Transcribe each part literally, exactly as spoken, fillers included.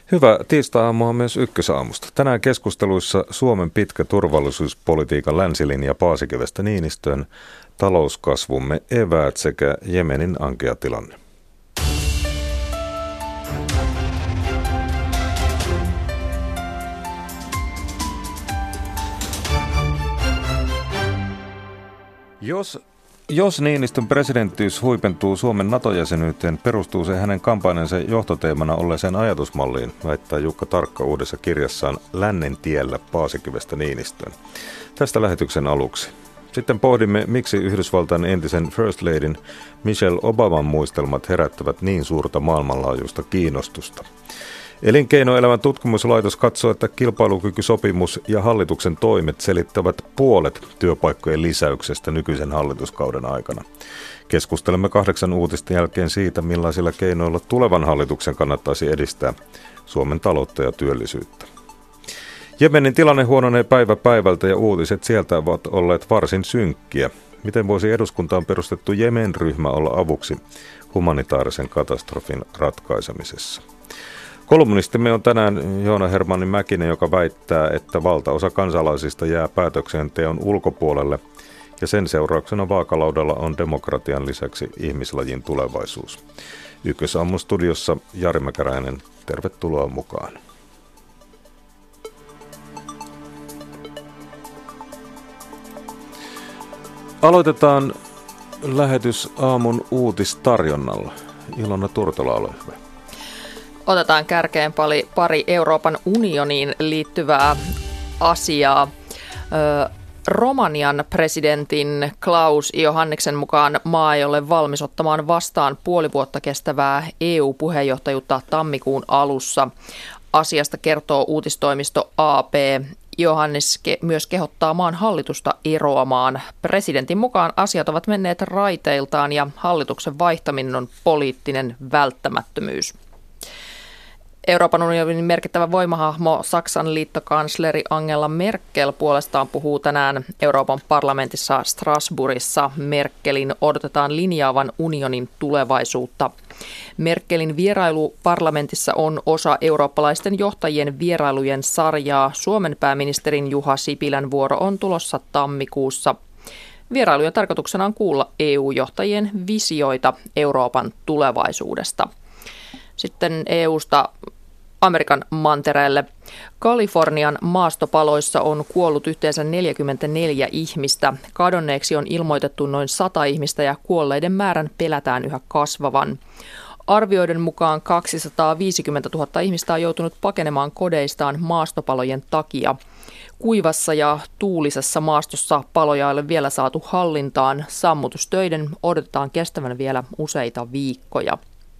Hyvä tiistai-aamua myös Ykkösaamusta. Tänään keskusteluissa Suomen pitkä turvallisuuspolitiikan länsilinja Paasikivestä Niinistöön, talouskasvumme eväät sekä Jemenin ankea tilanne. Jos, jos Niinistön presidenttiys huipentuu Suomen NATO-jäsenyyteen, perustuu se hänen kampanjansa johtoteemana olleeseen ajatusmalliin, väittää Jukka Tarkka uudessa kirjassaan Lännen tiellä Paasikivestä Niinistöön. Tästä lähetyksen aluksi. Sitten pohdimme, miksi Yhdysvaltain entisen First Ladyn Michelle Obaman muistelmat herättävät niin suurta maailmanlaajuista kiinnostusta. Elinkeinoelämän tutkimuslaitos katsoo, että kilpailukykysopimus ja hallituksen toimet selittävät puolet työpaikkojen lisäyksestä nykyisen hallituskauden aikana. Keskustelemme kahdeksan uutisten jälkeen siitä, millaisilla keinoilla tulevan hallituksen kannattaisi edistää Suomen taloutta ja työllisyyttä. Jemenin tilanne huononee päivä päivältä ja uutiset sieltä ovat olleet varsin synkkiä. Miten voisi eduskuntaan perustettu Jemen-ryhmä olla avuksi humanitaarisen katastrofin ratkaisemisessa? Kolumnistimme on tänään Joona Hermanni Mäkinen, joka väittää, että valtaosa kansalaisista jää päätöksenteon ulkopuolelle ja sen seurauksena vaakalaudalla on demokratian lisäksi ihmislajin tulevaisuus. Ykkösaamun studiossa Jari Mäkäräinen, tervetuloa mukaan. Aloitetaan lähetys aamun uutistarjonnalla. Ilona Turtola, ole hyvä. Otetaan kärkeen pari, pari Euroopan unioniin liittyvää asiaa. Ö, Romanian presidentin Klaus Iohanniksen mukaan maa ei ole valmis ottamaan vastaan puoli vuotta kestävää E U-puheenjohtajuutta tammikuun alussa. Asiasta kertoo uutistoimisto A P. Iohannis myös kehottaa maan hallitusta eroamaan. Presidentin mukaan asiat ovat menneet raiteiltaan ja hallituksen vaihtaminen on poliittinen välttämättömyys. Euroopan unionin merkittävä voimahahmo Saksan liittokansleri Angela Merkel puolestaan puhuu tänään Euroopan parlamentissa Strasbourgissa. Merkelin odotetaan linjaavan unionin tulevaisuutta. Merkelin vierailu parlamentissa on osa eurooppalaisten johtajien vierailujen sarjaa. Suomen pääministerin Juha Sipilän vuoro on tulossa tammikuussa. Vierailujen tarkoituksena on kuulla E U-johtajien visioita Euroopan tulevaisuudesta. Sitten E U:sta Amerikan mantereelle. Kalifornian maastopaloissa on kuollut yhteensä neljäkymmentäneljä ihmistä. Kadonneeksi on ilmoitettu noin sata ihmistä ja kuolleiden määrän pelätään yhä kasvavan. Arvioiden mukaan kaksisataaviisikymmentätuhatta ihmistä on joutunut pakenemaan kodeistaan maastopalojen takia. Kuivassa ja tuulisessa maastossa paloja ei ole vielä saatu hallintaan. Sammutustöiden odotetaan kestävän vielä useita viikkoja.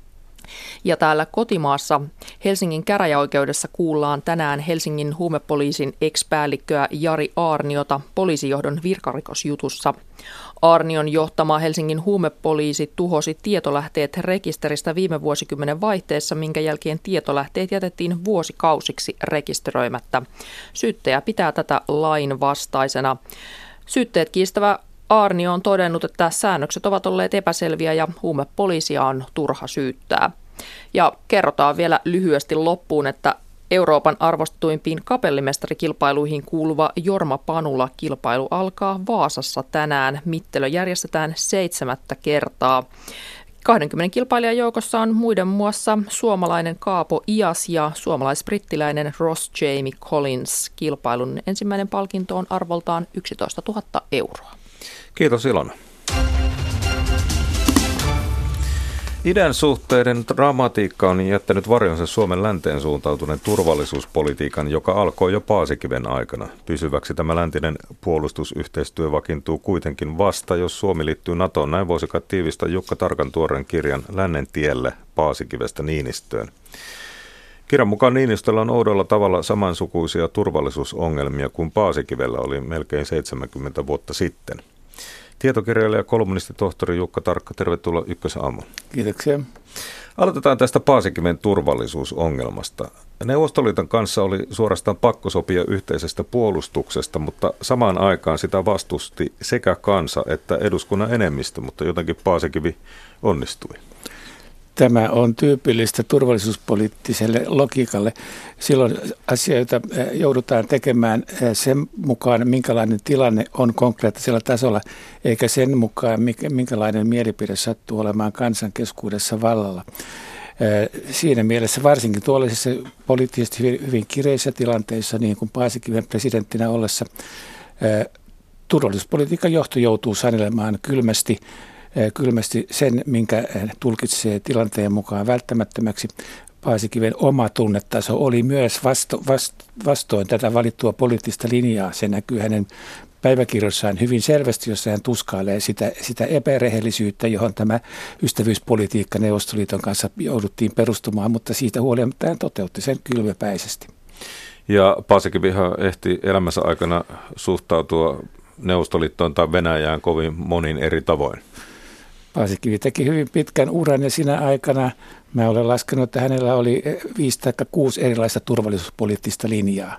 Ja täällä kotimaassa Helsingin käräjäoikeudessa kuullaan tänään Helsingin huumepoliisin ex-päällikköä Jari Aarniota poliisijohdon virkarikosjutussa. Aarnion johtama Helsingin huumepoliisi tuhosi tietolähteet rekisteristä viime vuosikymmenen vaihteessa, minkä jälkeen tietolähteet jätettiin vuosikausiksi rekisteröimättä. Syyttäjä pitää tätä lainvastaisena. Syytteet kiistävä Aarnio on todennut, että säännökset ovat olleet epäselviä ja huumepoliisia on turha syyttää. Ja kerrotaan vielä lyhyesti loppuun, että Euroopan arvostetuimpiin kapellimestarikilpailuihin kuuluva Jorma Panula-kilpailu alkaa Vaasassa tänään. Mittelö järjestetään seitsemättä kertaa. kaksikymmentä kilpailijan joukossa on muiden muassa suomalainen Kaapo Ias ja suomalais-brittiläinen Ross Jamie Collins. Kilpailun ensimmäinen palkinto on arvoltaan yksitoista tuhatta euroa. Kiitos Ilona. Idän suhteiden dramatiikka on jättänyt varjonsa Suomen länteen suuntautuneen turvallisuuspolitiikan, joka alkoi jo Paasikiven aikana. Pysyväksi tämä läntinen puolustusyhteistyö vakiintuu kuitenkin vasta, jos Suomi liittyy NATOon. Näin voisi kai tiivistää Jukka Tarkan tuoreen kirjan Lännen tielle Paasikivestä Niinistöön. Kirjan mukaan Niinistöllä on oudolla tavalla samansukuisia turvallisuusongelmia kuin Paasikivellä oli melkein seitsemänkymmentä vuotta sitten. Tietokirjailija ja kolumnistitohtori Jukka Tarkka, tervetuloa Ykkösaamuun. Kiitoksia. Aloitetaan tästä Paasikiven turvallisuusongelmasta. Neuvostoliiton kanssa oli suorastaan pakko sopia yhteisestä puolustuksesta, mutta samaan aikaan sitä vastusti sekä kansa että eduskunnan enemmistö, mutta jotenkin Paasikivi onnistui. Tämä on tyypillistä turvallisuuspoliittiselle logiikalle. Silloin asioita joudutaan tekemään sen mukaan, minkälainen tilanne on konkreettisella tasolla, eikä sen mukaan, minkälainen mielipide sattuu olemaan kansan keskuudessa vallalla. Siinä mielessä varsinkin tuollaisissa poliittisesti hyvin, hyvin kireissä tilanteissa, niin kuin Paasikiven presidenttinä ollessa, turvallisuuspolitiikan johto joutuu sanelemaan kylmästi, kylmästi sen, minkä tulkitsee tilanteen mukaan välttämättömäksi. Paasikiven oma tunnetaso oli myös vasto, vast, vastoin tätä valittua poliittista linjaa. Se näkyy hänen päiväkirjoissaan hyvin selvästi, jossa hän tuskailee sitä, sitä epärehellisyyttä, johon tämä ystävyyspolitiikka Neuvostoliiton kanssa jouduttiin perustumaan, mutta siitä huolimatta hän toteutti sen kylmäpäisesti. Ja Paasikivihan ehti elämänsä aikana suhtautua Neuvostoliittoon tai Venäjään kovin monin eri tavoin. Paasikivi teki hyvin pitkän uran ja siinä aikana mä olen laskenut, että hänellä oli viisi tai kuusi erilaista turvallisuuspoliittista linjaa,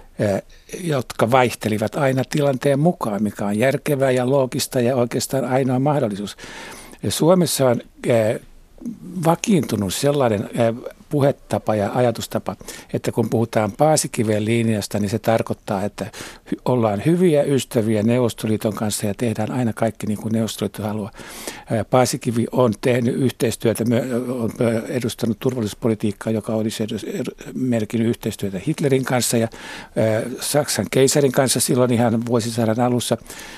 jotka vaihtelivat aina tilanteen mukaan, mikä on järkevää ja loogista ja oikeastaan ainoa mahdollisuus. Ja Suomessa on vakiintunut sellainen puhetapa ja ajatustapa, että kun puhutaan Paasikiven linjasta, niin se tarkoittaa, että ollaan hyviä ystäviä Neuvostoliiton kanssa ja tehdään aina kaikki niin kuin Neuvostoliitto haluaa. Paasikivi on tehnyt yhteistyötä, on edustanut turvallisuuspolitiikkaa, joka olisi merkinnyt yhteistyötä Hitlerin kanssa ja Saksan keisarin kanssa silloin ihan vuosisadan alussa,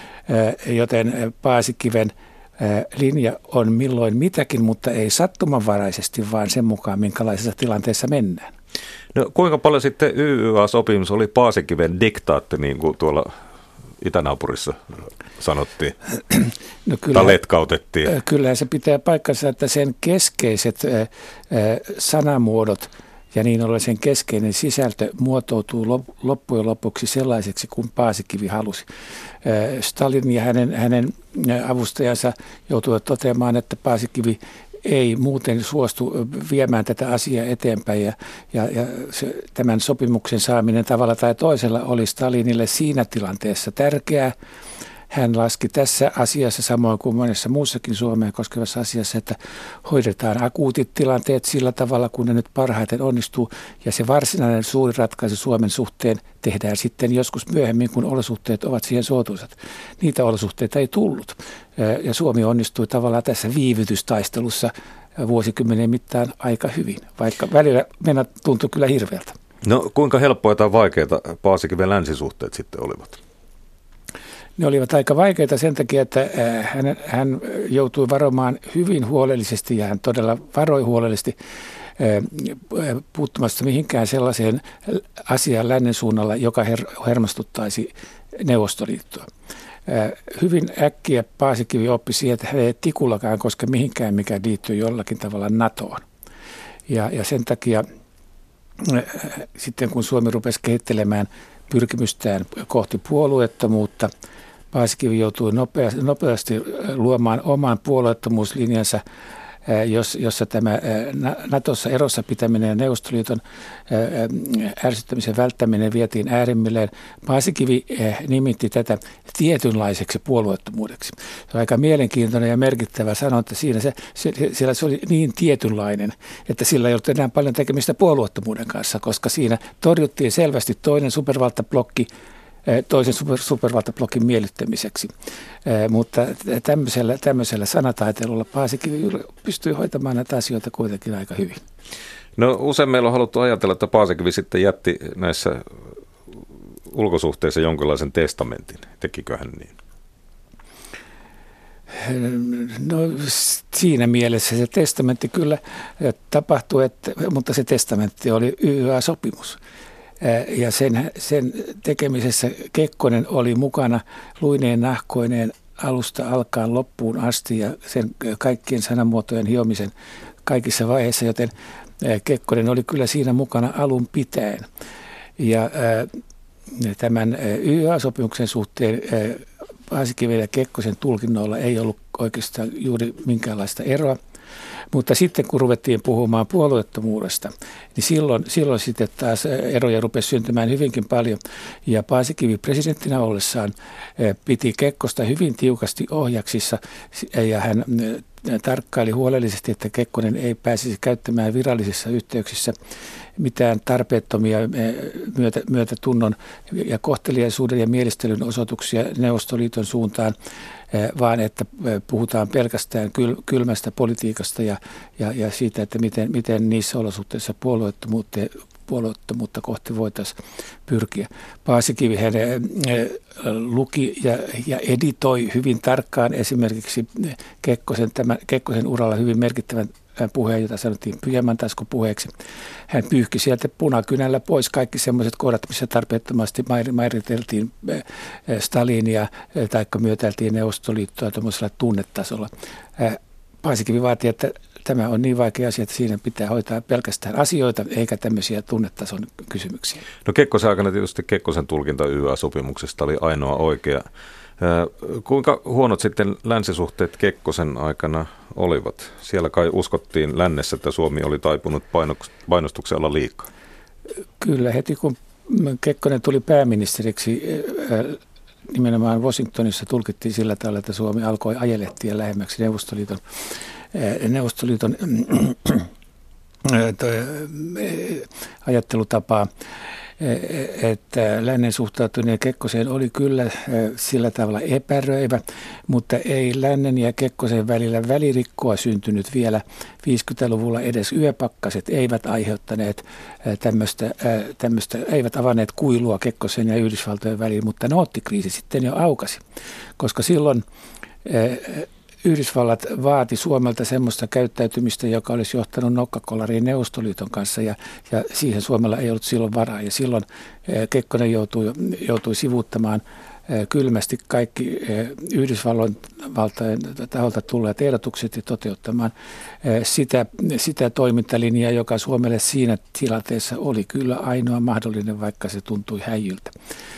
joten Paasikiven linja on milloin mitäkin, mutta ei sattumanvaraisesti, vaan sen mukaan, minkälaisessa tilanteessa mennään. No, kuinka paljon sitten Y Y A-sopimus oli Paasikiven diktaatti, niin kuin tuolla itänaapurissa sanottiin, no kyllä, tai letkautettiin? Kyllä se pitää paikkansa, että sen keskeiset ä, ä, sanamuodot ja niin ollen sen keskeinen sisältö muotoutuu loppujen lopuksi sellaiseksi, kuin Paasikivi halusi. Stalin ja hänen, hänen avustajansa joutuivat toteamaan, että Paasikivi ei muuten suostu viemään tätä asiaa eteenpäin. Ja, ja, ja se, tämän sopimuksen saaminen tavalla tai toisella oli Stalinille siinä tilanteessa tärkeää. Hän laski tässä asiassa, samoin kuin monessa muussakin Suomea koskevassa asiassa, että hoidetaan akuutit tilanteet sillä tavalla, kun ne nyt parhaiten onnistuu. Ja se varsinainen suuri ratkaisu Suomen suhteen tehdään sitten joskus myöhemmin, kun olosuhteet ovat siihen suotuisat. Niitä olosuhteita ei tullut. Ja Suomi onnistui tavallaan tässä viivytystaistelussa vuosikymmenen mittaan aika hyvin, vaikka välillä mennä tuntui kyllä hirveältä. No kuinka helppoja tai vaikeita Paasikiven länsisuhteet sitten olivat? Ne olivat aika vaikeita sen takia, että hän, hän joutui varomaan hyvin huolellisesti ja hän todella varoi huolellisesti puuttumasta mihinkään sellaiseen asiaan lännen suunnalla, joka her- hermostuttaisi Neuvostoliittoa. Hyvin äkkiä Paasikivi oppi siihen, että hän ei tikullakaan koske mihinkään, mikä liittyy jollakin tavalla NATOon. Ja, ja sen takia sitten kun Suomi rupesi kehittelemään pyrkimystään kohti puolueettomuutta, Paasikivi joutui nopeasti, nopeasti luomaan oman puolueettomuuslinjansa, jossa tämä Natossa erossa pitäminen ja Neuvostoliiton ärsyttämisen välttäminen vietiin äärimmilleen. Paasikivi nimitti tätä tietynlaiseksi puolueettomuudeksi. Se on aika mielenkiintoinen ja merkittävä sanonta siinä. Se, siellä se oli niin tietynlainen, että sillä ei ollut enää paljon tekemistä puolueettomuuden kanssa, koska siinä torjuttiin selvästi toinen supervaltablokki toisen super, supervaltablokin miellyttämiseksi. Eh, mutta tämmöisellä, tämmöisellä sanataitelulla Paasikivi pystyy hoitamaan näitä asioita kuitenkin aika hyvin. No usein meillä on haluttu ajatella, että Paasikivi sitten jätti näissä ulkosuhteissa jonkinlaisen testamentin. Tekikö hän niin? No siinä mielessä se testamentti kyllä tapahtui, että, mutta se testamentti oli Y Y A-sopimus. Ja sen, sen tekemisessä Kekkonen oli mukana luineen nahkoineen alusta alkaen loppuun asti ja sen kaikkien sanamuotojen hiomisen kaikissa vaiheissa, joten Kekkonen oli kyllä siinä mukana alun pitäen. Ja tämän Y Y A-sopimuksen suhteen Paasikiven ja Kekkosen tulkinnoilla ei ollut oikeastaan juuri minkäänlaista eroa. Mutta sitten kun ruvettiin puhumaan puolueettomuudesta, niin silloin, silloin sitten taas eroja rupesi syntymään hyvinkin paljon. Ja Paasikivi presidenttinä ollessaan piti Kekkosta hyvin tiukasti ohjaksissa ja hän tarkkaili huolellisesti, että Kekkonen ei pääsisi käyttämään virallisissa yhteyksissä mitään tarpeettomia myötä, myötätunnon ja kohteliaisuuden ja mielistelyn osoituksia Neuvostoliiton suuntaan, vaan että puhutaan pelkästään kylmästä politiikasta ja, ja, ja siitä, että miten, miten niissä olosuhteissa puolueettomuutta, puolueettomuutta kohti voitaisiin pyrkiä. Paasikivihän luki ja, ja editoi hyvin tarkkaan esimerkiksi Kekkosen, tämän, Kekkosen uralla hyvin merkittävän puheen, jota sanottiin pyjamantaskupuheeksi. Hän pyyhki sieltä punakynällä pois kaikki sellaiset kohdat, missä tarpeettomasti mairiteltiin Stalinia tai myötäiltiin Neuvostoliittoa tuollaisella tunnetasolla. Paasikivi vaati, että tämä on niin vaikea asia, että siinä pitää hoitaa pelkästään asioita eikä tämmöisiä tunnetason kysymyksiä. No Kekkosen aikana tietysti Kekkosen tulkinta Y A-sopimuksesta oli ainoa oikea. Kuinka huonot sitten länsisuhteet Kekkosen aikana olivat? Siellä kai uskottiin lännessä, että Suomi oli taipunut painostuksen alla liikaa. Kyllä, heti kun Kekkonen tuli pääministeriksi, nimenomaan Washingtonissa tulkittiin sillä tavalla, että Suomi alkoi ajelehtia lähemmäksi Neuvostoliiton, Neuvostoliiton ajattelutapaa, että lännen suhtautuminen Kekkoseen oli kyllä sillä tavalla epäröivä, mutta ei lännen ja Kekkosen välillä välirikkoa syntynyt vielä. viisikymmentäluvulla edes yöpakkaset eivät aiheuttaneet tämmöistä, tämmöistä eivät avanneet kuilua Kekkosen ja Yhdysvaltojen väliin, mutta noottikriisi sitten jo aukasi, koska silloin Yhdysvallat vaati Suomelta semmoista käyttäytymistä, joka olisi johtanut nokkakolariin Neuvostoliiton kanssa, ja, ja siihen Suomella ei ollut silloin varaa. Ja silloin Kekkonen joutui, joutui sivuuttamaan kylmästi kaikki Yhdysvaltojen taholta tulleet ehdotukset ja toteuttamaan sitä, sitä toimintalinjaa, joka Suomelle siinä tilanteessa oli kyllä ainoa mahdollinen, vaikka se tuntui häijyltä.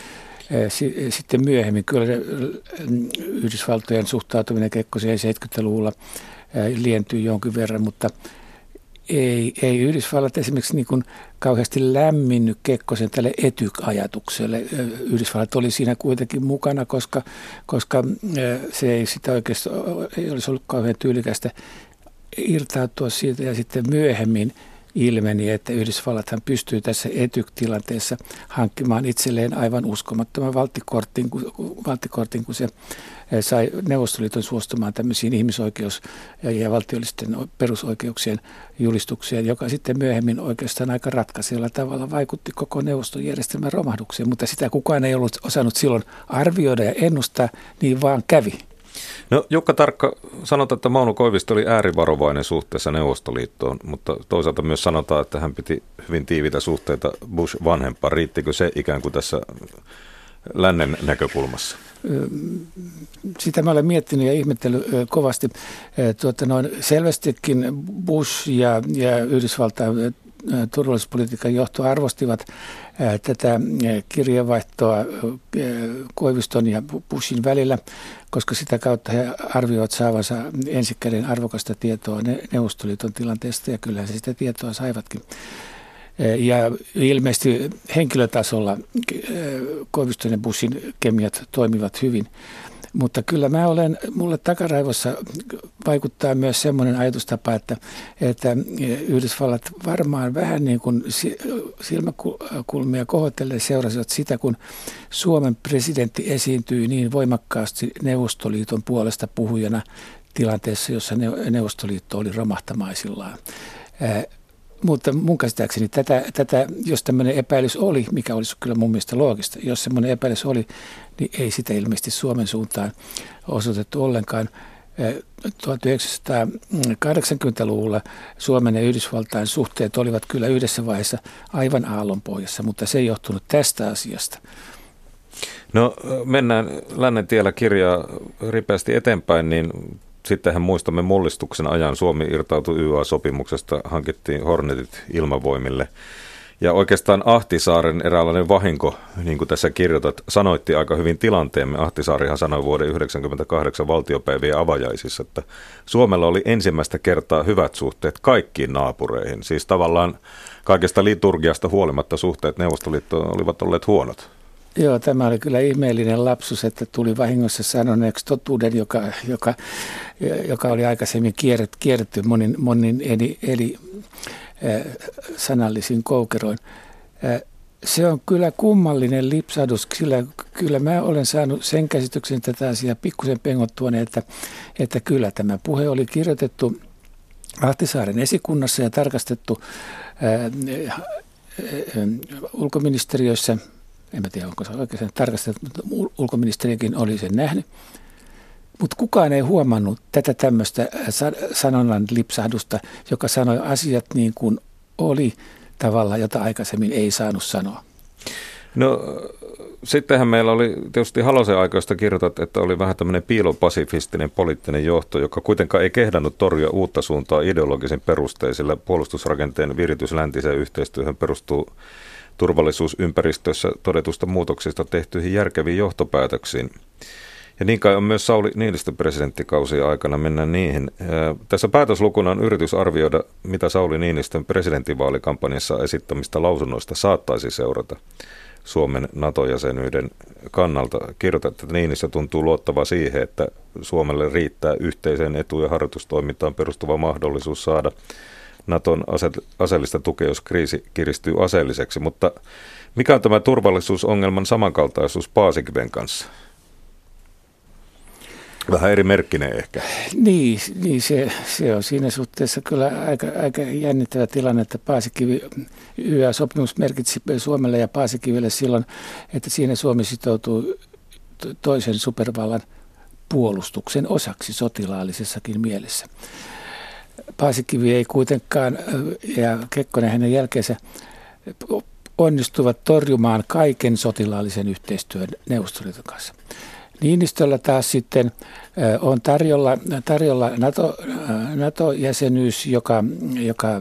Sitten myöhemmin kyllä Yhdysvaltojen suhtautuminen Kekkoseen seitsemänkymmentäluvulla lientyi jonkin verran, mutta ei, ei Yhdysvallat esimerkiksi niin kuin kauheasti lämminnyt Kekkosen tälle etyk-ajatukselle. Yhdysvallat oli siinä kuitenkin mukana, koska, koska se ei sitä oikeastaan ei olisi ollut kauhean tyylikästä irtautua siitä, ja sitten myöhemmin ilmeni, että Yhdysvallathan pystyy tässä etyk-tilanteessa hankkimaan itselleen aivan uskomattoman valttikortin, valttikortin, kun se sai Neuvostoliiton suostumaan tämmöisiin ihmisoikeus- ja valtiollisten perusoikeuksien julistukseen, joka sitten myöhemmin oikeastaan aika ratkaisella tavalla vaikutti koko neuvostojärjestelmän romahdukseen, mutta sitä kukaan ei ollut osannut silloin arvioida ja ennustaa, niin vaan kävi. No Jukka Tarkka, sanotaan, että Mauno Koivisto oli äärivarovainen suhteessa Neuvostoliittoon, mutta toisaalta myös sanotaan, että hän piti hyvin tiiviitä suhteita Bush vanhempaan. Riittikö se ikään kuin tässä lännen näkökulmassa? Sitä mä olen miettinyt ja ihmetellyt kovasti. Tuota, noin selvästikin Bush ja, ja Yhdysvaltain turvallisuuspolitiikan johto arvostivat tätä kirjeenvaihtoa Koiviston ja Bushin välillä, koska sitä kautta he arvioivat saavansa ensikäden arvokasta tietoa Neuvostoliiton tilanteesta, ja kyllähän se sitä tietoa saivatkin. Ja ilmeisesti henkilötasolla Koiviston ja Bushin kemiat toimivat hyvin. Mutta kyllä mä olen, mulle takaraivossa vaikuttaa myös semmoinen ajatustapa, että, että Yhdysvallat varmaan vähän niin kuin silmäkulmia kohotellen seurasivat sitä, kun Suomen presidentti esiintyi niin voimakkaasti Neuvostoliiton puolesta puhujana tilanteessa, jossa Neuvostoliitto oli romahtamaisillaan. Mutta mun käsittääkseni tätä, tätä, jos tämmöinen epäilys oli, mikä olisi kyllä mun mielestä loogista, jos semmoinen epäilys oli, niin ei sitä ilmeisesti Suomen suuntaan osoitettu ollenkaan. tuhatyhdeksänsataakahdeksankymmentäluvulla Suomen ja Yhdysvaltain suhteet olivat kyllä yhdessä vaiheessa aivan aallonpohjassa, mutta se ei johtunut tästä asiasta. No mennään lännen tiellä kirjaa ripeästi eteenpäin, niin sittenhän muistamme mullistuksen ajan. Suomi irtautui Y A-sopimuksesta, hankittiin Hornetit ilmavoimille. Ja oikeastaan Ahtisaaren eräänlainen vahinko, niin kuin tässä kirjoitat, sanoitti aika hyvin tilanteemme. Ahtisaarihan sanoi vuoden yhdeksänkymmentäkahdeksan valtiopäivien avajaisissa, että Suomella oli ensimmäistä kertaa hyvät suhteet kaikkiin naapureihin. Siis tavallaan kaikesta liturgiasta huolimatta suhteet Neuvostoliittoon olivat olleet huonot. Joo, tämä oli kyllä ihmeellinen lapsus, että tuli vahingossa sanoneeksi totuuden, joka, joka, joka oli aikaisemmin kierretty, kierretty monin, monin eli, eli äh, sanallisin koukeroin. Äh, se on kyllä kummallinen lipsahdus. Kyllä, kyllä mä olen saanut sen käsityksen tätä asiaa pikkusen pengottuani, että, että kyllä tämä puhe oli kirjoitettu Ahtisaaren esikunnassa ja tarkastettu ää, ää, ulkoministeriössä. En mä tiedä, onko se oikein tarkastettu, mutta ulkoministeriökin oli sen nähnyt. Mutta kukaan ei huomannut tätä tämmöistä sanonnan lipsahdusta, joka sanoi asiat niin kuin oli tavalla, jota aikaisemmin ei saanut sanoa. No sittenhän meillä oli tietysti Halosen aikoista kirjoitat, että oli vähän tämmöinen piilopasifistinen poliittinen johto, joka kuitenkaan ei kehdannut torjua uutta suuntaa ideologisen perustein, sillä puolustusrakenteen viritys läntiseen yhteistyöhön perustuu turvallisuusympäristössä todetusta muutoksista tehtyihin järkeviin johtopäätöksiin. Ja niin kai on myös Sauli Niinistön presidenttikausien aikana, mennään niihin. Tässä päätöslukuna on yritys arvioida, mitä Sauli Niinistön presidentinvaalikampanjassa esittämistä lausunnoista saattaisi seurata Suomen NATO-jäsenyyden kannalta. Kirjoitat, että Niinistö tuntuu luottava siihen, että Suomelle riittää yhteiseen etu- ja harjoitustoimintaan perustuva mahdollisuus saada Naton ase- aseellista tukea, jos kriisi kiristyy aseelliseksi. Mutta mikä on tämä turvallisuusongelman samankaltaisuus Paasikiven kanssa? Vähän eri merkkinen ehkä. Niin, niin se, se on siinä suhteessa kyllä aika, aika jännittävä tilanne, että Paasikivi, Y A-sopimus merkitsi Suomelle ja Paasikivelle silloin, että siinä Suomi sitoutuu toisen supervallan puolustuksen osaksi sotilaallisessakin mielessä. Paasikivi ei kuitenkaan, ja Kekkonen hänen jälkeensä, onnistuvat torjumaan kaiken sotilaallisen yhteistyön Neuvostoliiton kanssa. Niinistöllä taas sitten on tarjolla, tarjolla NATO, NATO-jäsenyys, joka, joka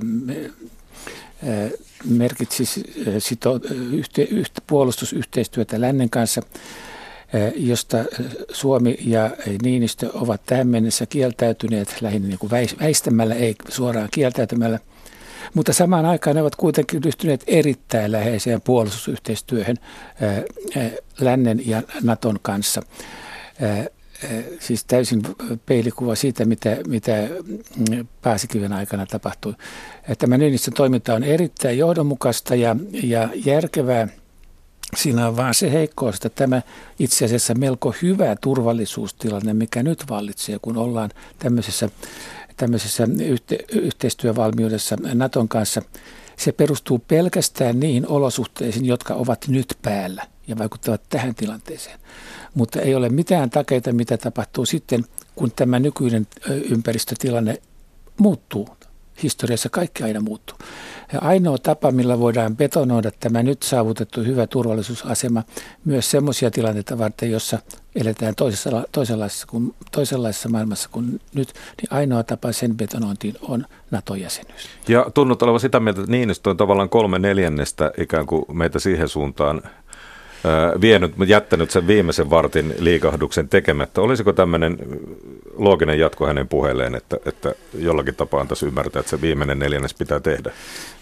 merkitsisi sito, yhte, yhte, puolustusyhteistyötä lännen kanssa, josta Suomi ja Niinistö ovat tähän mennessä kieltäytyneet lähinnä niin kuin väistämällä, ei suoraan kieltäytymällä. Mutta samaan aikaan ne ovat kuitenkin ryhtyneet erittäin läheiseen puolustusyhteistyöhön ää, lännen ja Naton kanssa. Ää, siis täysin peilikuva siitä, mitä, mitä Paasikiven aikana tapahtui. Tämä Niinistön toiminta on erittäin johdonmukaista ja, ja järkevää. Siinä on vaan se heikkous, että tämä itse asiassa melko hyvä turvallisuustilanne, mikä nyt vallitsee, kun ollaan tämmöisessä tämmöisessä yhte- yhteistyövalmiudessa Naton kanssa, se perustuu pelkästään niihin olosuhteisiin, jotka ovat nyt päällä ja vaikuttavat tähän tilanteeseen. Mutta ei ole mitään takeita, mitä tapahtuu sitten, kun tämä nykyinen ympäristötilanne muuttuu. Historiassa kaikki aina muuttuu. Ja ainoa tapa, millä voidaan betonoida tämä nyt saavutettu hyvä turvallisuusasema myös semmoisia tilanteita varten, jossa eletään toisessa, toisenlaisessa, kuin, toisenlaisessa maailmassa kuin nyt, niin ainoa tapa sen betonointiin on NATO-jäsenyys. Ja tunnut olevan sitä mieltä, että Niinistö on tavallaan kolme neljännestä ikään kuin meitä siihen suuntaan vienyt, jättänyt sen viimeisen vartin liikahduksen tekemättä. Olisiko tämmöinen looginen jatko hänen puheelleen, että, että jollakin tapaa antaisi ymmärtää, että se viimeinen neljännes pitää tehdä?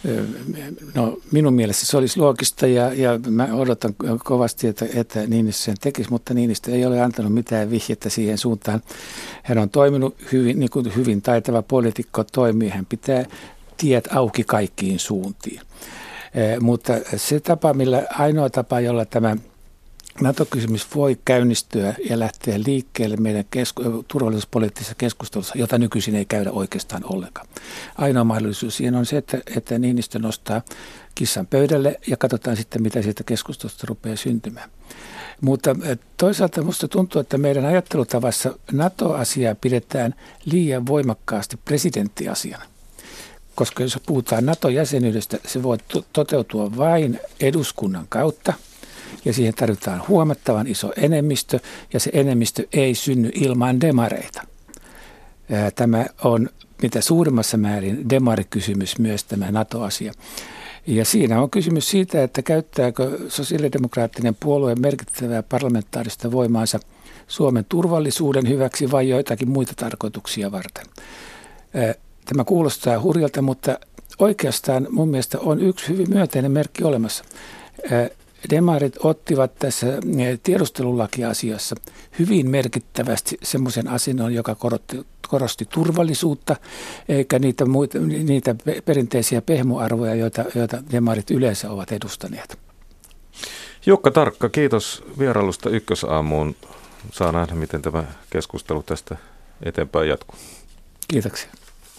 No minun mielestä se olisi loogista ja, ja mä odotan kovasti, että, että Niinistö sen tekisi, mutta Niinistö ei ole antanut mitään vihjettä siihen suuntaan. Hän on toiminut hyvin, niin kuin hyvin taitava poliitikko toimii, hän pitää tiet auki kaikkiin suuntiin. Eh, mutta se tapa, millä ainoa tapa, jolla tämä NATO-kysymys voi käynnistyä ja lähteä liikkeelle meidän kesku- turvallisuuspoliittisessa keskustelussa, jota nykyisin ei käydä oikeastaan ollenkaan. Ainoa mahdollisuus siihen on se, että, että Niinistö nostaa kissan pöydälle ja katsotaan sitten, mitä siitä keskustelusta rupeaa syntymään. Mutta toisaalta minusta tuntuu, että meidän ajattelutavassa NATO-asiaa pidetään liian voimakkaasti presidenttiasiana. Koska jos puhutaan NATO-jäsenyydestä, se voi toteutua vain eduskunnan kautta ja siihen tarvitaan huomattavan iso enemmistö ja se enemmistö ei synny ilman demareita. Tämä on mitä suurimmassa määrin demarikysymys myös tämä NATO-asia. Ja siinä on kysymys siitä, että käyttääkö sosiaalidemokraattinen puolue merkittävää parlamentaarista voimaansa Suomen turvallisuuden hyväksi vai joitakin muita tarkoituksia varten. Tämä kuulostaa hurjalta, mutta oikeastaan mun mielestä on yksi hyvin myönteinen merkki olemassa. demarit ottivat tässä tiedustelulakiasiassa hyvin merkittävästi semmoisen asennon, joka korotti, korosti turvallisuutta, eikä niitä, muita, niitä perinteisiä pehmoarvoja, joita, joita demarit yleensä ovat edustaneet. Jukka Tarkka, kiitos vierailusta Ykkösaamuun. Saa nähdä, miten tämä keskustelu tästä eteenpäin jatkuu. Kiitoksia.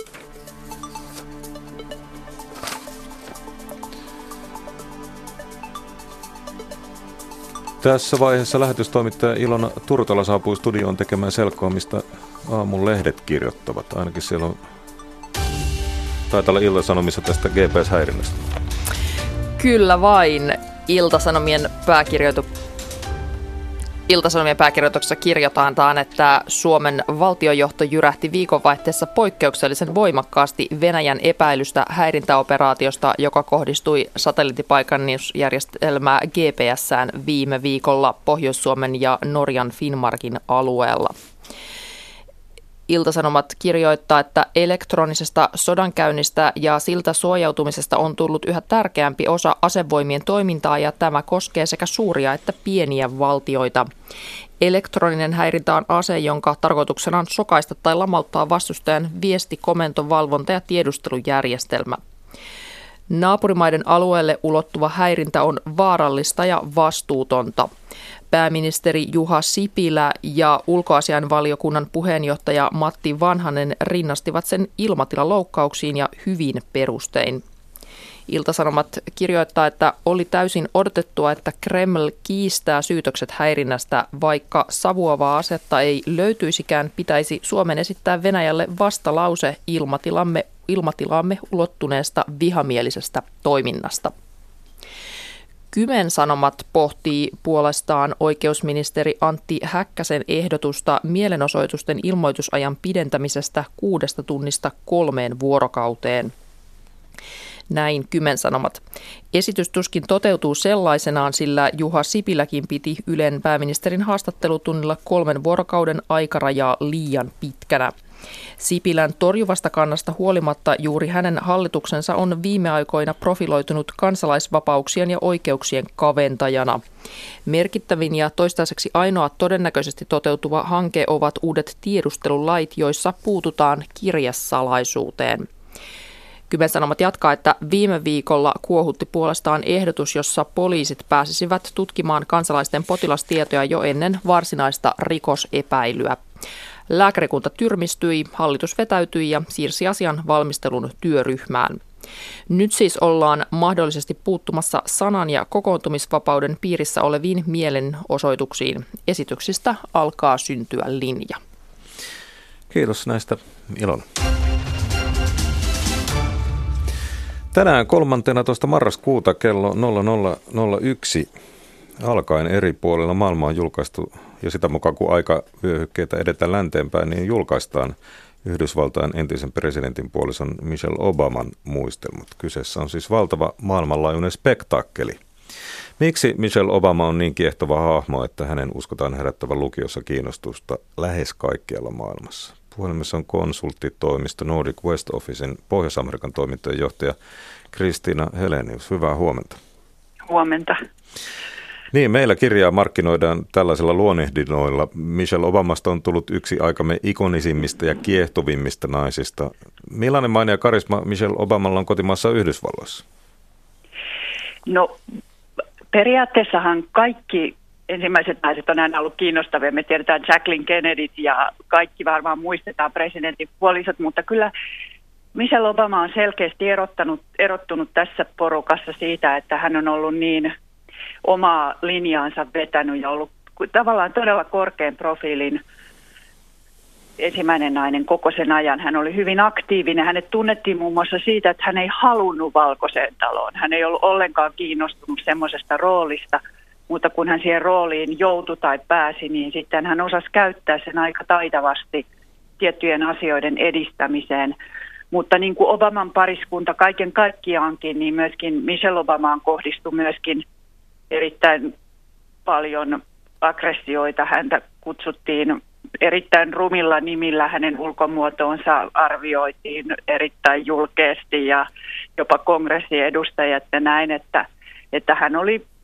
Tässä vaiheessa lähetystoimittaja Ilona Turtola saapui studioon tekemään selkoa, mistä aamun lehdet kirjoittavat. Ainakin siellä on, taitaa olla Ilta-Sanomissa tästä G P S-häirinnästä. Kyllä vain. Ilta-Sanomien pääkirjoitu... Ilta-Sanomien pääkirjoituksessa kirjoitetaan, että Suomen valtiojohto jyrähti viikonvaihteessa poikkeuksellisen voimakkaasti Venäjän epäilystä häirintäoperaatiosta, joka kohdistui satelliittipaikannusjärjestelmää G P S:ään viime viikolla Pohjois-Suomen ja Norjan Finnmarkin alueella. Ilta-Sanomat kirjoittaa, että elektronisesta sodankäynnistä ja siltä suojautumisesta on tullut yhä tärkeämpi osa asevoimien toimintaa ja tämä koskee sekä suuria että pieniä valtioita. Elektroninen häirintä on ase, jonka tarkoituksena on sokaista tai lamauttaa vastustajan viesti, komento, valvonta ja tiedustelujärjestelmä. Naapurimaiden alueelle ulottuva häirintä on vaarallista ja vastuutonta. Pääministeri Juha Sipilä ja ulkoasiainvaliokunnan puheenjohtaja Matti Vanhanen rinnastivat sen ilmatilaloukkauksiin ja hyvin perustein. Ilta-Sanomat kirjoittaa, että oli täysin odotettua, että Kreml kiistää syytökset häirinnästä, vaikka savuavaa asetta ei löytyisikään, pitäisi Suomen esittää Venäjälle vastalause ilmatilamme, ilmatilaamme ulottuneesta vihamielisestä toiminnasta. Kymen Sanomat pohtii puolestaan oikeusministeri Antti Häkkäsen ehdotusta mielenosoitusten ilmoitusajan pidentämisestä kuudesta tunnista kolmeen vuorokauteen. Näin Kymen Sanomat. Esitys tuskin toteutuu sellaisenaan, sillä Juha Sipiläkin piti Ylen pääministerin haastattelutunnilla kolmen vuorokauden aikarajaa liian pitkänä. Sipilän torjuvasta kannasta huolimatta juuri hänen hallituksensa on viime aikoina profiloitunut kansalaisvapauksien ja oikeuksien kaventajana. Merkittävin ja toistaiseksi ainoa todennäköisesti toteutuva hanke ovat uudet tiedustelulait, joissa puututaan kirjesalaisuuteen. Kymen Sanomat jatkaa, että viime viikolla kuohutti puolestaan ehdotus, jossa poliisit pääsisivät tutkimaan kansalaisten potilastietoja jo ennen varsinaista rikosepäilyä. Lääkärikunta tyrmistyi, hallitus vetäytyi ja siirsi asian valmistelun työryhmään. Nyt siis ollaan mahdollisesti puuttumassa sanan- ja kokoontumisvapauden piirissä oleviin mielenosoituksiin. Esityksistä alkaa syntyä linja. Kiitos näistä, Ilona. Tänään kolmantenatoista marraskuuta kello nolla nolla nolla yksi alkaen eri puolilla maailmaa on julkaistu, ja sitä mukaan kun aikavyöhykkeitä edetään länteenpäin, niin julkaistaan Yhdysvaltain entisen presidentin puolison Michelle Obaman muistelmat. Kyseessä on siis valtava maailmanlaajuinen spektaakkeli. Miksi Michelle Obama on niin kiehtova hahmo, että hänen uskotaan herättävän lukiossa kiinnostusta lähes kaikkialla maailmassa? Puhelimessa on konsulttitoimisto Nordic West Officen Pohjois-Amerikan toimittajajohtaja Kristiina Helenius. Hyvää huomenta. Huomenta. Niin, meillä kirjaa markkinoidaan tällaisilla luonnehdinnoilla. Michelle Obamasta on tullut yksi aikamme ikonisimmista ja kiehtovimmista naisista. Millainen maine ja karisma Michelle Obamalla on kotimaassa Yhdysvalloissa? No periaatteessahan kaikki ensimmäiset naiset on aina ollut kiinnostavia. Me tiedetään Jacqueline Kennedyt ja kaikki varmaan muistetaan presidentin puolisot, mutta kyllä Michelle Obama on selkeästi erottanut, erottunut tässä porukassa siitä, että hän on ollut niin omaa linjaansa vetänyt ja ollut tavallaan todella korkean profiilin ensimmäinen nainen koko sen ajan. Hän oli hyvin aktiivinen. Hänet tunnettiin muun muassa siitä, että hän ei halunnut valkoiseen taloon. Hän ei ollut ollenkaan kiinnostunut semmoisesta roolista, mutta kun hän siihen rooliin joutui tai pääsi, niin sitten hän osasi käyttää sen aika taitavasti tiettyjen asioiden edistämiseen. Mutta niin kuin Obaman pariskunta kaiken kaikkiaankin, niin myöskin Michelle Obamaan kohdistui myöskin erittäin paljon aggressioita. Häntä kutsuttiin erittäin rumilla nimillä, hänen ulkomuotoonsa arvioitiin erittäin julkeasti ja jopa kongressiedustajat ja näin, että, että hän oli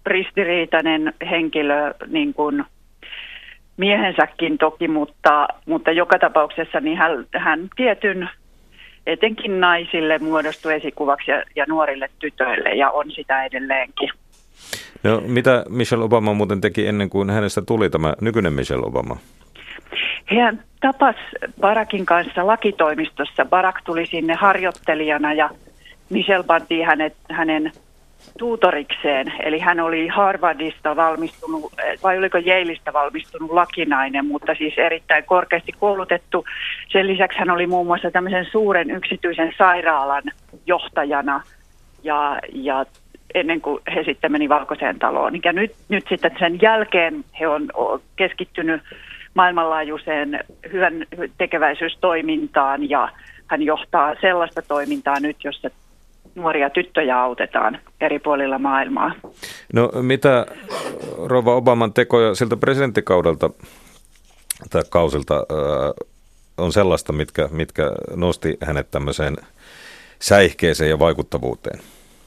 ristiriitainen henkilö, niin kuin miehensäkin toki, mutta, mutta joka tapauksessa niin hän, hän tietyn, etenkin naisille muodostui esikuvaksi ja, ja nuorille tytöille ja on sitä edelleenkin. No, mitä Michelle Obama muuten teki ennen kuin hänestä tuli tämä nykyinen Michelle Obama? Hän tapasi Barackin kanssa lakitoimistossa. Barack tuli sinne harjoittelijana ja Michelle pantiin hänet, hänen tuutorikseen. Eli hän oli Harvardista valmistunut, vai oliko Yaleista valmistunut lakinainen, mutta siis erittäin korkeasti koulutettu. Sen lisäksi hän oli muun muassa tämmöisen suuren yksityisen sairaalan johtajana ja, ja ennen kuin he sitten meni Valkoiseen taloon. Ja nyt, nyt sitten sen jälkeen he on keskittynyt maailmanlaajuiseen hyvän tekeväisyystoimintaan ja hän johtaa sellaista toimintaa nyt, jossa nuoria tyttöjä autetaan eri puolilla maailmaa. No mitä rouva Obaman tekoja siltä presidenttikaudelta tai kausilta äh, on sellaista, mitkä, mitkä nosti hänet tämmöiseen säihkeeseen ja vaikuttavuuteen?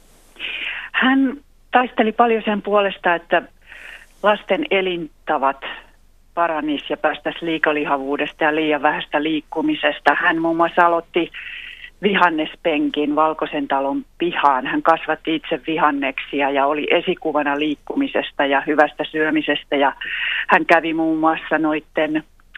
Hän taisteli paljon sen puolesta, että lasten elintavat paranisi ja päästäisiin liikalihavuudesta ja liian vähästä liikkumisesta. Hän muun muassa aloitti vihannespenkin Valkoisen talon pihaan. Hän kasvatti itse vihanneksia ja oli esikuvana liikkumisesta ja hyvästä syömisestä. Ja hän kävi muun muassa noiden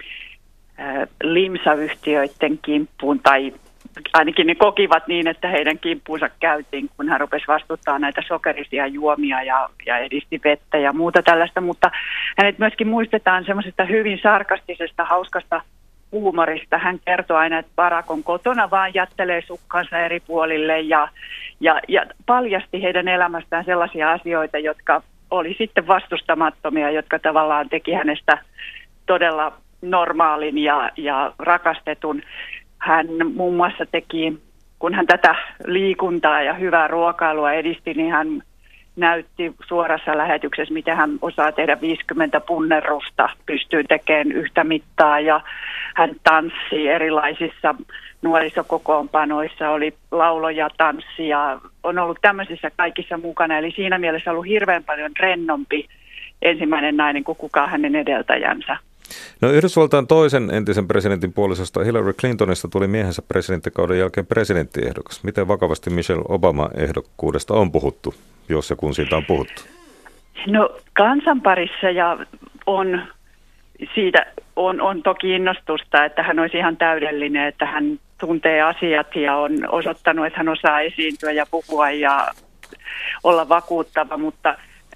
äh, limsayhtiöiden kimppuun, tai ainakin ne kokivat niin, että heidän kimppuunsa käytiin, kun hän rupesi vastuttaa näitä sokerisia juomia ja, ja edisti vettä ja muuta tällaista. Mutta hänet myöskin muistetaan semmoisesta hyvin sarkastisesta, hauskasta huumorista. Hän kertoo aina, että Barack on kotona, vaan jättelee sukkansa eri puolille ja, ja, ja paljasti heidän elämästään sellaisia asioita, jotka oli sitten vastustamattomia, jotka tavallaan teki hänestä todella normaalin ja, ja rakastetun. Hän muun muassa teki, kun hän tätä liikuntaa ja hyvää ruokailua edisti, niin hän näytti suorassa lähetyksessä, miten hän osaa tehdä viisikymmentä punnerusta, pystyy tekemään yhtä mittaa ja hän tanssi erilaisissa nuorisokokoonpanoissa, oli lauloja, tanssia, on ollut tämmöisissä kaikissa mukana, eli siinä mielessä ollut hirveän paljon rennompi ensimmäinen nainen kuin kukaan hänen edeltäjänsä. No Yhdysvaltain toisen entisen presidentin puolisosta Hillary Clintonista tuli miehensä presidenttikauden jälkeen presidenttiehdokas. Miten vakavasti Michelle Obama-ehdokkuudesta on puhuttu, jos ja kun siitä on puhuttu? No kansan parissa ja on, siitä on, on toki innostusta, että hän olisi ihan täydellinen, että hän tuntee asiat ja on osoittanut, että hän osaa esiintyä ja puhua ja olla vakuuttava, mutta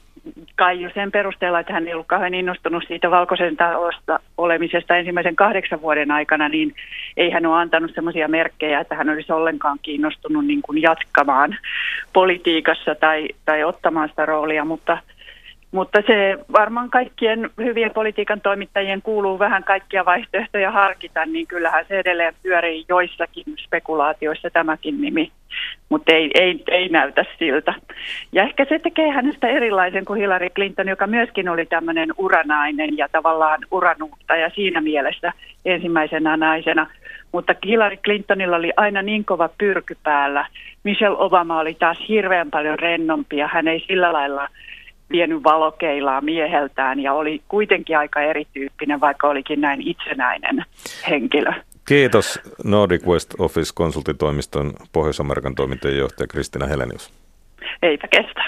kai jo sen perusteella, että hän ei ollut kauhean innostunut siitä Valkoisen talosta olemisesta ensimmäisen kahdeksan vuoden aikana, niin ei hän ole antanut semmoisia merkkejä, että hän olisi ollenkaan kiinnostunut niin kuin jatkamaan politiikassa tai, tai ottamaan sitä roolia, mutta, mutta se varmaan kaikkien hyvien politiikan toimittajien kuuluu vähän kaikkia vaihtoehtoja harkita, niin kyllähän se edelleen pyörii joissakin spekulaatioissa tämäkin nimi. Mutta ei, ei, ei näytä siltä. Ja ehkä se tekee hänestä erilaisen kuin Hillary Clinton, joka myöskin oli tämmöinen uranainen ja tavallaan uranuuttaja siinä mielessä ensimmäisenä naisena. Mutta Hillary Clintonilla oli aina niin kova pyrky päällä. Michelle Obama oli taas hirveän paljon rennompi ja hän ei sillä lailla vienyt valokeilaa mieheltään ja oli kuitenkin aika erityyppinen, vaikka olikin näin itsenäinen henkilö. Kiitos Nordic West Office -konsulttitoimiston Pohjois-Amerikan toimintojen johtaja Kristina Helenius. Eipä kestä.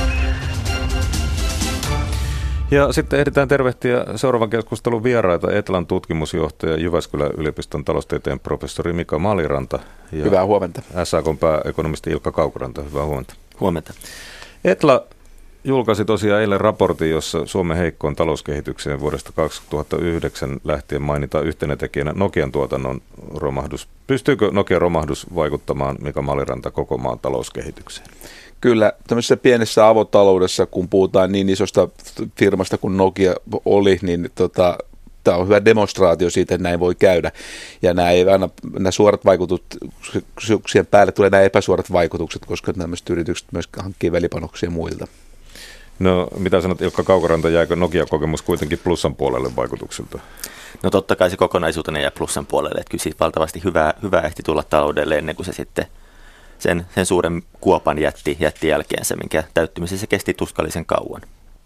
Ja sitten ehditään tervehtiä seuraavan keskustelun vieraita, Etlan tutkimusjohtaja, Jyväskylän yliopiston taloustieteen professori Mika Maliranta ja hyvää huomenta. S A K:n pääekonomisti Ilkka Kaukoranta. Hyvää huomenta. Huomenta. Etla julkaisi tosiaan eilen raportin, jossa Suomen heikkoon talouskehitykseen vuodesta kaksituhattayhdeksän lähtien mainitaan yhtenä tekijänä Nokian tuotannon romahdus. Pystyykö Nokian romahdus vaikuttamaan, Mika Maliranta, koko maan talouskehitykseen? Kyllä, tämmöisessä pienessä avotaloudessa, kun puhutaan niin isosta firmasta kuin Nokia oli, niin tota, tämä on hyvä demonstraatio siitä, että näin voi käydä. Ja nämä, ei aina, nämä suorat vaikutukset päälle tulee nämä epäsuorat vaikutukset, koska tämmöiset yritykset myös hankkii välipanoksia muilta. No mitä sanot Ilkka Kaukoranta, jääkö Nokia-kokemus kuitenkin plussan puolelle vaikutuksilta? No totta kai se kokonaisuutena jää plussan puolelle, että kyllä siitä valtavasti hyvää, hyvää ehti tulla taloudelle ennen kuin se sitten sen, sen suuren kuopan jätti, jätti jälkeensä, minkä täyttymisessä kesti tuskallisen kauan.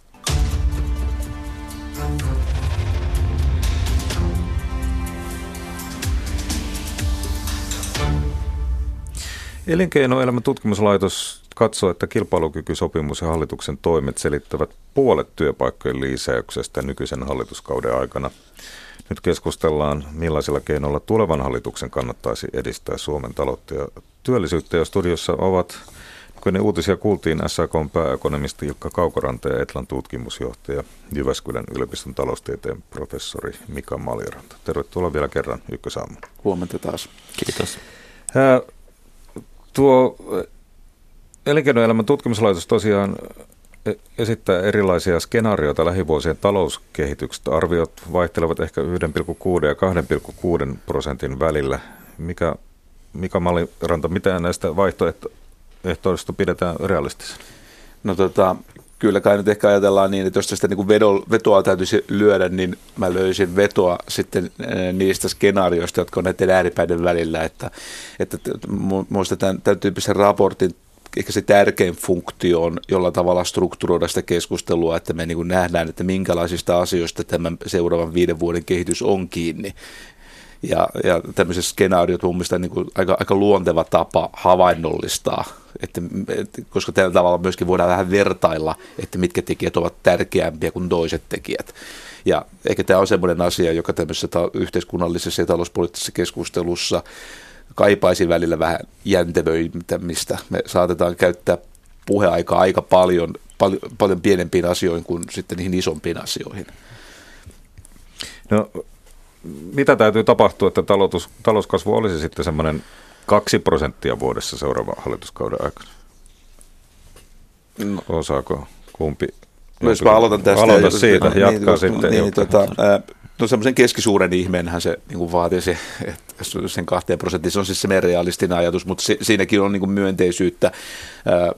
Elinkeinoelämän tutkimuslaitos katsoo, että kilpailukykysopimus ja hallituksen toimet selittävät puolet työpaikkojen lisäyksestä nykyisen hallituskauden aikana. Nyt keskustellaan, millaisilla keinoilla tulevan hallituksen kannattaisi edistää Suomen taloutta ja työllisyyttä. Ja studiossa ovat, kun ne uutisia kuultiin, S A K:n pääekonomisti Ilkka Kaukoranta ja Etlan tutkimusjohtaja Jyväskylän yliopiston taloustieteen professori Mika Maljoranta. Tervetuloa vielä kerran Ykkösaamuun. Huomenta taas. Kiitos. Ää, tuo Elinkeinoelämän tutkimuslaitos tosiaan esittää erilaisia skenaarioita lähivuosien talouskehityksestä. Arviot vaihtelevat ehkä yksi pilkku kuusi ja kaksi pilkku kuusi prosentin välillä. Mikä, Mika Maljoranta, mitä näistä vaihtoehtoista pidetään realistisena? No tota, kyllä kai nyt ehkä ajatellaan niin, että jos sitä niin kuin vetoa täytyisi lyödä, niin mä löysin vetoa sitten niistä skenaarioista, jotka on näiden ääripäiden välillä. Että, että muista tämän, tämän tyyppisen raportin ehkä se tärkein funktio on jollain tavalla strukturoida sitä keskustelua, että me niin kuin nähdään, että minkälaisista asioista tämän seuraavan viiden vuoden kehitys on kiinni. Ja, ja tämmöiset skenaariot mun mielestä niin kuin aika, aika luonteva tapa havainnollistaa, että, että, koska tällä tavalla myöskin voidaan vähän vertailla, että mitkä tekijät ovat tärkeämpiä kuin toiset tekijät. Ja ehkä tämä on semmoinen asia, joka tämmöisessä ta- yhteiskunnallisessa ja talouspoliittisessa keskustelussa kaipaisi välillä vähän jäntevöitämistä. Me saatetaan käyttää puheaikaa aika paljon, paljon, paljon pienempiin asioihin kuin sitten niihin isompiin asioihin. No, mitä täytyy tapahtua, että talous, talouskasvu olisi sitten semmoinen kaksi prosenttia vuodessa seuraavan hallituskauden aikana? No. Osaako kumpi? No, jos mä aloitan tästä. Aloita siitä, niin, jatkaa niin, sitten. Niin, tota, ää, no semmoisen keskisuuren ihmeenhän se niin vaatii se, että sen kahteen prosenttiin. Se on siis se meidän realistinen ajatus, mutta se, siinäkin on niin kuin myönteisyyttä. Ää,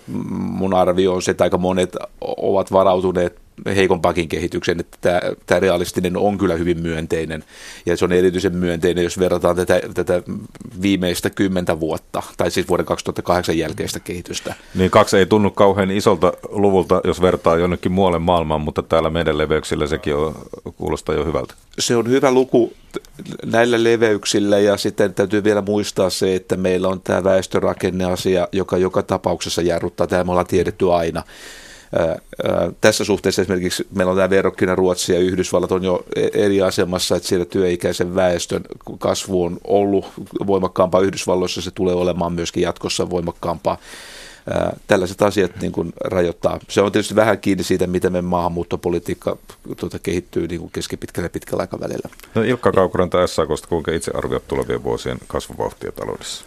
mun arvio on se, että aika monet ovat varautuneet heikompaakin kehityksen, että tämä, tämä realistinen on kyllä hyvin myönteinen, ja se on erityisen myönteinen, jos verrataan tätä, tätä viimeistä kymmentä vuotta, tai siis vuoden kaksituhattakahdeksan jälkeistä kehitystä. Niin kaksi ei tunnu kauhean isolta luvulta, jos vertaa jonnekin muualle maailmaan, mutta täällä meidän leveyksillä sekin on, kuulostaa jo hyvältä. Se on hyvä luku näillä leveyksillä, ja sitten täytyy vielä muistaa se, että meillä on tämä väestörakenneasia, joka joka tapauksessa jarruttaa, tämä me ollaan tiedetty aina. Ää, ää, tässä suhteessa esimerkiksi meillä on tämä verrokkina Ruotsi ja Yhdysvallat on jo eri asemassa, että siellä työikäisen väestön kasvu on ollut voimakkaampaa Yhdysvalloissa, se tulee olemaan myöskin jatkossa voimakkaampaa. Ää, tällaiset asiat niin kuin rajoittaa. Se on tietysti vähän kiinni siitä, miten me maahanmuuttopolitiikka tuota, kehittyy niin kuin keskipitkällä ja pitkällä aikavälillä. No, Ilkka Kaukoranta S A K:sta, kuinka itse arviot tulevien vuosien kasvuvauhtia taloudessa?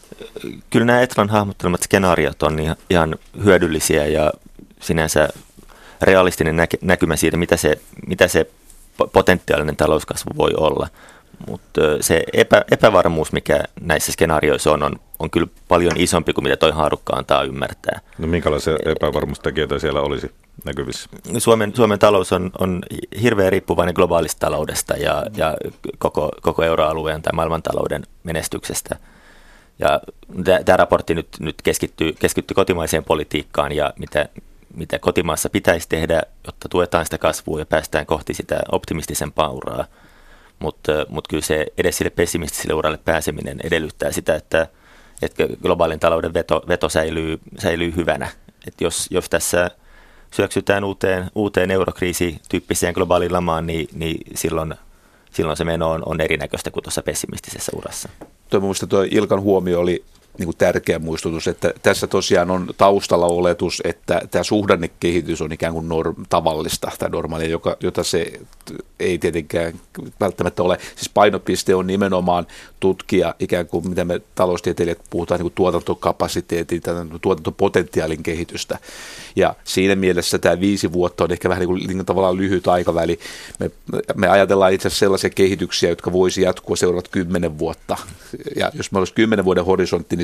Kyllä nämä Etlan hahmottelemat skenaariot on ihan hyödyllisiä ja sinänsä realistinen näke, näkymä siitä, mitä se, mitä se potentiaalinen talouskasvu voi olla. Mutta se epä, epävarmuus, mikä näissä skenaarioissa on, on, on kyllä paljon isompi kuin mitä toi haarukka antaa ymmärtää. No minkälaisia epävarmuustekijöitä siellä olisi näkyvissä? Suomen, Suomen talous on, on hirveän riippuvainen globaalista taloudesta ja, ja koko, koko euroalueen tai maailmantalouden menestyksestä. Ja tämä raportti nyt, nyt keskittyy, keskittyy kotimaiseen politiikkaan ja mitä, mitä kotimaassa pitäisi tehdä, jotta tuetaan sitä kasvua ja päästään kohti sitä optimistisempaa uraa. Mutta mut kyllä se edes sille pessimistiselle uralle pääseminen edellyttää sitä, että, että globaalin talouden veto, veto säilyy, säilyy hyvänä. Et jos, jos tässä syöksytään uuteen, uuteen eurokriisityyppiseen globaaliin lamaan, niin, niin silloin, silloin se meno on, on erinäköistä kuin tuossa pessimistisessä urassa. Tuo mielestäni tuo Ilkan huomio oli niin kuin tärkeä muistutus, että tässä tosiaan on taustalla oletus, että tämä suhdannekehitys on ikään kuin norm, tavallista tai normaalia, joka, jota se ei tietenkään välttämättä ole. Siis painopiste on nimenomaan tutkia ikään kuin, mitä me taloustieteilijät puhutaan, niin kuin tuotantokapasiteetin, tuotantopotentiaalin kehitystä. Ja siinä mielessä tämä viisi vuotta on ehkä vähän niin kuin, niin kuin tavallaan lyhyt aikaväli. Me, me ajatellaan itse asiassa sellaisia kehityksiä, jotka voisi jatkua seuraavat kymmenen vuotta. Ja jos meillä olisi kymmenen vuoden horisontti, niin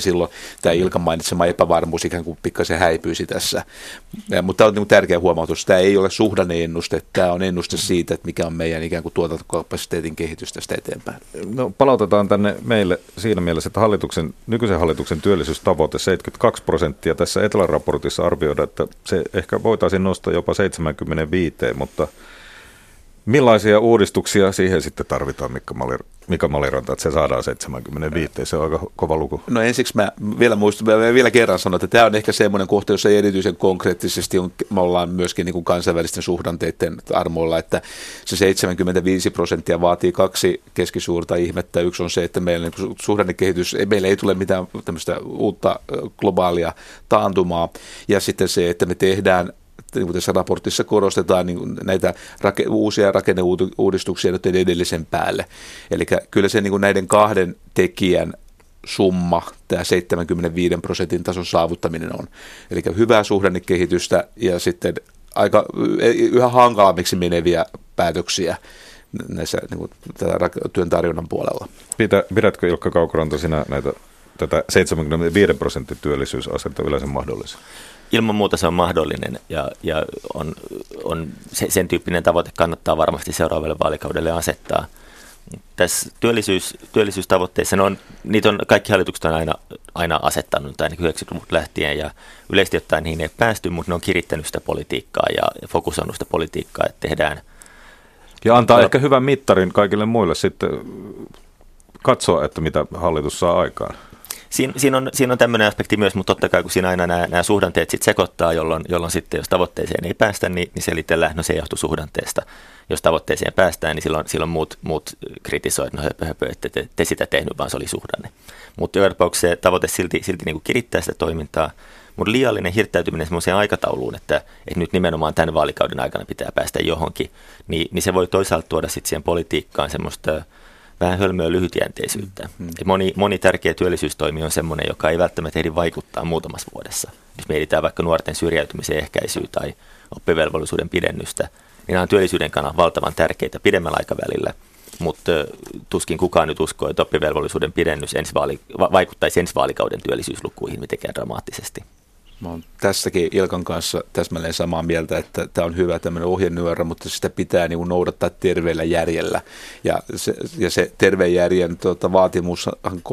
niin silloin tämä Ilkan mainitsema epävarmuus ikään kuin pikkasen häipyisi tässä. Ja, mutta tämä on niin kuin tärkeä huomautus. Tämä ei ole suhdanneennuste, tämä on ennuste siitä, että mikä on meidän ikään kuin tuotantokapasiteetin kehitys tästä eteenpäin. No, palautetaan tänne meille siinä mielessä, että hallituksen, nykyisen hallituksen työllisyystavoite seitsemänkymmentäkaksi prosenttia. Tässä Etelä-raportissa arvioidaan, että se ehkä voitaisiin nostaa jopa seitsemänkymmentäviisi, mutta millaisia uudistuksia siihen sitten tarvitaan, Mika Malir, Mika Maliranta, että se saadaan seitsemänkymmentäviisi, se on aika kova luku. No ensiksi mä vielä muistun, mä vielä kerran sanon, että tämä on ehkä semmoinen kohta, jossa erityisen konkreettisesti on, me ollaan myöskin niin kuin kansainvälisten suhdanteiden armoilla, että se seitsemänkymmentäviisi prosenttia vaatii kaksi keskisuurta ihmettä. Yksi on se, että meillä niin suhdannekehitys, meillä ei tule mitään tämmöistä uutta globaalia taantumaa, ja sitten se, että me tehdään, niin kuin tässä raportissa korostetaan, niin näitä rake, uusia rakenneuudistuksia nyt edellisen päälle. Eli kyllä se niin kuin näiden kahden tekijän summa, tämä seitsemänkymmentäviisi prosentin tason saavuttaminen on. Eli hyvää suhdannekehitystä ja sitten aika yhä hankalammiksi meneviä päätöksiä näissä niin kuin työn tarjonnan puolella. Pitä, pidätkö Ilkka Kaukoranta sinä näitä, tätä seitsemänkymmentäviisi prosentin työllisyysastetta yleensä mahdollisena? Ilman muuta se on mahdollinen ja, ja on, on se, sen tyyppinen tavoite kannattaa varmasti seuraavalle vaalikaudelle asettaa. Tässä työllisyys, työllisyystavoitteissa, on, niitä on, kaikki hallitukset on aina, aina asettanut, ainakin yhdeksänkymmentäluvulta lähtien, ja yleisesti ottaen niihin ei päästy, mutta ne on kirittänyt sitä politiikkaa ja, ja fokusoinut sitä politiikkaa, että tehdään. Ja antaa no, ehkä hyvän mittarin kaikille muille sitten katsoa, että mitä hallitus saa aikaan. Siin, siinä, on, siinä on tämmöinen aspekti myös, mutta totta kai kun siinä aina nämä, nämä suhdanteet sit sekoittaa, jolloin, jolloin sitten jos tavoitteeseen ei päästä, niin, niin selitellään, no se johtuu suhdanteesta. Jos tavoitteeseen päästään, niin silloin, silloin muut, muut kritisoivat, no höpö, höpö, että te, te sitä tehnyt, vaan se oli suhdanne. Mutta joka tapauksessa se tavoite silti, silti niin kuin kirittää sitä toimintaa, mutta liiallinen hirttäytyminen semmoiseen aikatauluun, että, että nyt nimenomaan tämän vaalikauden aikana pitää päästä johonkin, niin, niin se voi toisaalta tuoda sitten siihen politiikkaan semmoista vähän hölmöä lyhytjänteisyyttä. Mm. Moni, moni tärkeä työllisyystoimi on semmoinen, joka ei välttämättä ehdi vaikuttaa muutamassa vuodessa. Jos mietitään vaikka nuorten syrjäytymisen ehkäisyä tai oppivelvollisuuden pidennystä, niin nämä on työllisyyden kannalta valtavan tärkeitä pidemmällä aikavälillä, mutta tuskin kukaan nyt uskoo, että oppivelvollisuuden pidennys ensi vaali, vaikuttaisi ensi vaalikauden työllisyyslukuihin mitenkään dramaattisesti. Mä oon tässäkin Ilkan kanssa täsmälleen samaa mieltä, että tämä on hyvä tämmöinen ohjenuora, mutta sitä pitää niin kuin noudattaa terveellä järjellä. Ja se, ja se terveen järjen tuota, vaatimus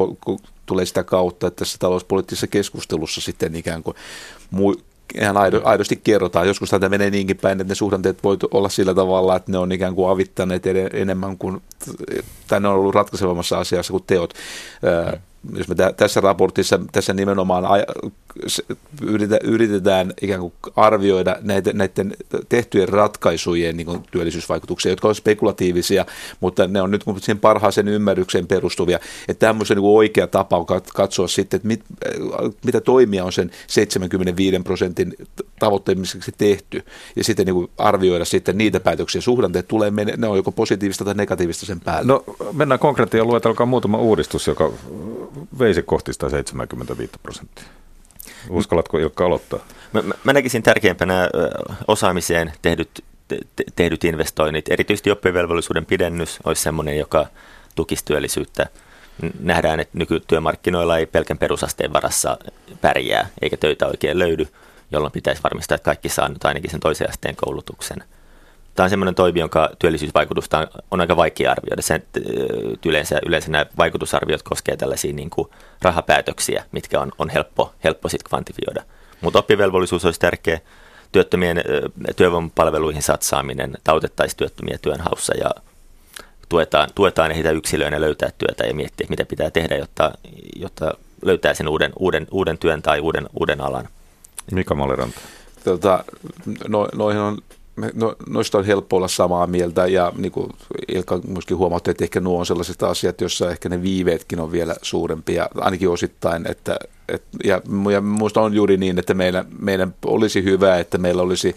tulee sitä kautta, että tässä talouspoliittisessa keskustelussa sitten ikään kuin mu- ihan aidosti kerrotaan. Joskus tämä menee niinkin päin, että ne suhdanteet voi olla sillä tavalla, että ne on ikään kuin avittaneet enemmän kuin, tai ne on ollut ratkaisevammassa asiassa kuin teot. Mm. Jos me tä- tässä raportissa tässä nimenomaan aj- yritetään, yritetään ikään kuin arvioida näitä, näiden tehtyjen ratkaisujen niin kuin työllisyysvaikutuksia, jotka ovat spekulatiivisia, mutta ne on nyt siihen parhaaseen ymmärrykseen perustuvia. Että tämmöisen niin kuin oikea tapa on katsoa sitten, että mit, mitä toimia on sen seitsemänkymmentäviisi prosentin tavoitteemiseksi tehty, ja sitten niin kuin arvioida sitten niitä päätöksiä. Suhdanteet tulee, ne on joko positiivista tai negatiivista sen päälle. No mennään konkreettiin ja luetelkaa muutama uudistus, joka veisi kohti sitä seitsemänkymmentäviisi prosenttia. Uskallatko Ilkka aloittaa? Mä, mä näkisin tärkeimpänä osaamiseen tehdyt, te, tehdyt investoinnit. Erityisesti oppivelvollisuuden pidennys olisi sellainen, joka tukisi työllisyyttä. Nähdään, että nykytyömarkkinoilla ei pelkän perusasteen varassa pärjää, eikä töitä oikein löydy, jolloin pitäisi varmistaa, että kaikki saa nyt ainakin sen toisen asteen koulutuksen. Tämä on semmoinen toimi, jonka työllisyysvaikutusta on, on aika vaikea arvioida. Sen, yleensä, yleensä nämä vaikutusarviot koskevat tällaisia niin kuin rahapäätöksiä, mitkä on, on helppo, helppo sit kvantifioida. Mutta oppivelvollisuus olisi tärkeä. Työttömien työvoimapalveluihin satsaaminen, tautettaisiin työttömiä työnhaussa ja tuetaan, tuetaan heitä yksilöinä löytää työtä ja miettiä, mitä pitää tehdä, jotta, jotta löytää sen uuden, uuden, uuden työn tai uuden, uuden alan. Mika Maliranta. Tota, no, noihin on No, noista on helppo olla samaa mieltä, ja niin kuin Ilkka myöskin huomautti, että ehkä nuo on sellaiset asiat, joissa ehkä ne viiveetkin on vielä suurempia, ainakin osittain. Että, et, ja, ja minusta on juuri niin, että meillä, meidän olisi hyvä, että meillä olisi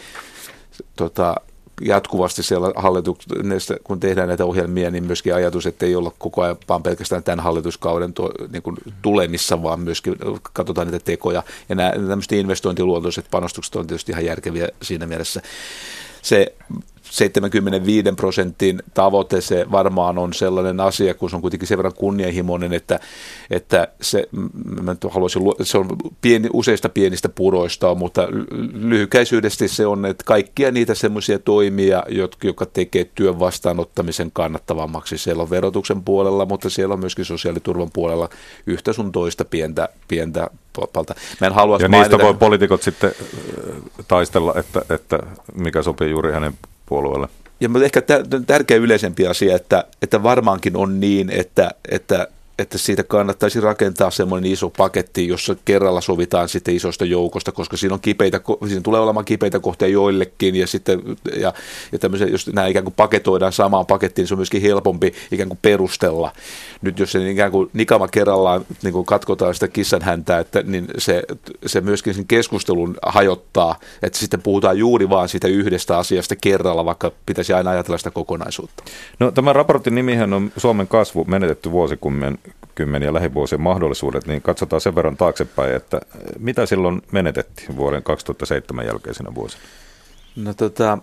tota, jatkuvasti siellä hallituksessa, kun tehdään näitä ohjelmia, niin myöskin ajatus, että ei olla koko ajan vaan pelkästään tämän hallituskauden tuo, niin kuin tulemissa, vaan myöskin katsotaan niitä tekoja. Ja nämä tämmöiset investointiluontoiset panostukset on tietysti ihan järkeviä siinä mielessä. Se seitsemänkymmentäviisi prosentin tavoite, se varmaan on sellainen asia, kun se on kuitenkin sen verran kunnianhimoinen, että, että se, mä haluaisin, se on pieni, useista pienistä puroista, mutta lyhykäisyydesti se on, että kaikkia niitä semmoisia toimia, jotka, jotka tekee työn vastaanottamisen kannattavammaksi. Siellä on verotuksen puolella, mutta siellä on myöskin sosiaaliturvan puolella yhtä sun toista pientä, pientä palta. Mä en halua ja mainita. niistä voi poliitikot sitten taistella, että, että mikä sopii juuri hänen puolueelle. Ja ehkä tärkeä yleisempi asia, että, että varmaankin on niin, että, että, että siitä kannattaisi rakentaa semmoinen iso paketti, jossa kerralla sovitaan sitten isosta joukosta, koska siinä on kipeitä, siinä tulee olemaan kipeitä kohtia joillekin, ja sitten, ja, ja jos nämä ikään kuin paketoidaan samaan pakettiin, niin se on myöskin helpompi ikään kuin perustella. Nyt jos se ikään kuin nikama kerrallaan niin kuin katkotaan sitä kissan häntää, että, niin se, se myöskin sen keskustelun hajottaa, että sitten puhutaan juuri vaan siitä yhdestä asiasta kerralla, vaikka pitäisi aina ajatella sitä kokonaisuutta. No, tämän raportin nimihän on Suomen kasvu, menetetty vuosikymmen kymmeniä lähivuosien mahdollisuudet, niin katsotaan sen verran taaksepäin, että mitä silloin menetettiin vuoden kaksituhattaseitsemän jälkeisenä vuosina? No tota,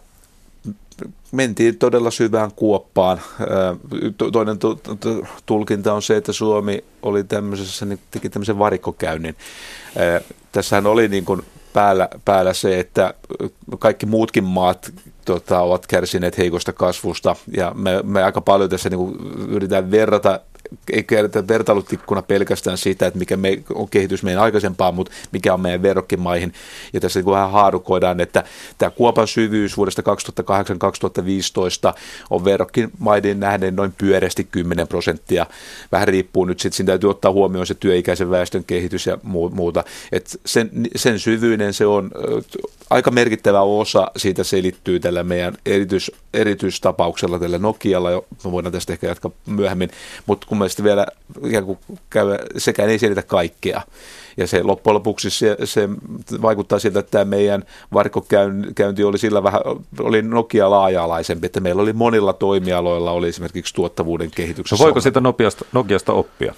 mentiin todella syvään kuoppaan. Toinen tulkinta on se, että Suomi oli tämmöisessä, niin teki tämmöisen varikkokäynnin. Tässähän oli niin kuin päällä, päällä se, että kaikki muutkin maat tota, ovat kärsineet heikosta kasvusta, ja me, me aika paljon tässä niin kuin yritetään verrata, ei kertaa vertailutikkuna pelkästään sitä, että mikä me, on kehitys meidän aikaisempaan, mutta mikä on meidän verrokkimaihin. Ja tässä niin vähän haarukoidaan, että tämä kuopan syvyys vuodesta kaksituhattakahdeksan kaksituhattaviisitoista on verrokkimaiden nähden noin pyöreästi kymmenen prosenttia. Vähän riippuu nyt, sitten siinä täytyy ottaa huomioon se työikäisen väestön kehitys ja muuta. Et sen, sen syvyyden se on aika merkittävä osa, siitä selittyy tällä meidän erityis, erityistapauksella tällä Nokialla, me voidaan tästä ehkä jatkaa myöhemmin, mutta kun mielestäni vielä ikään kuin käy, sekään ei selitä kaikkea. Ja se loppujen lopuksi se, se vaikuttaa siltä, että tämä meidän varikkokäynti oli sillä vähän, oli Nokia laaja-alaisempi, että meillä oli monilla toimialoilla, oli esimerkiksi tuottavuuden kehityksessä. No voiko sitä Nokiasta, Nokiasta oppia?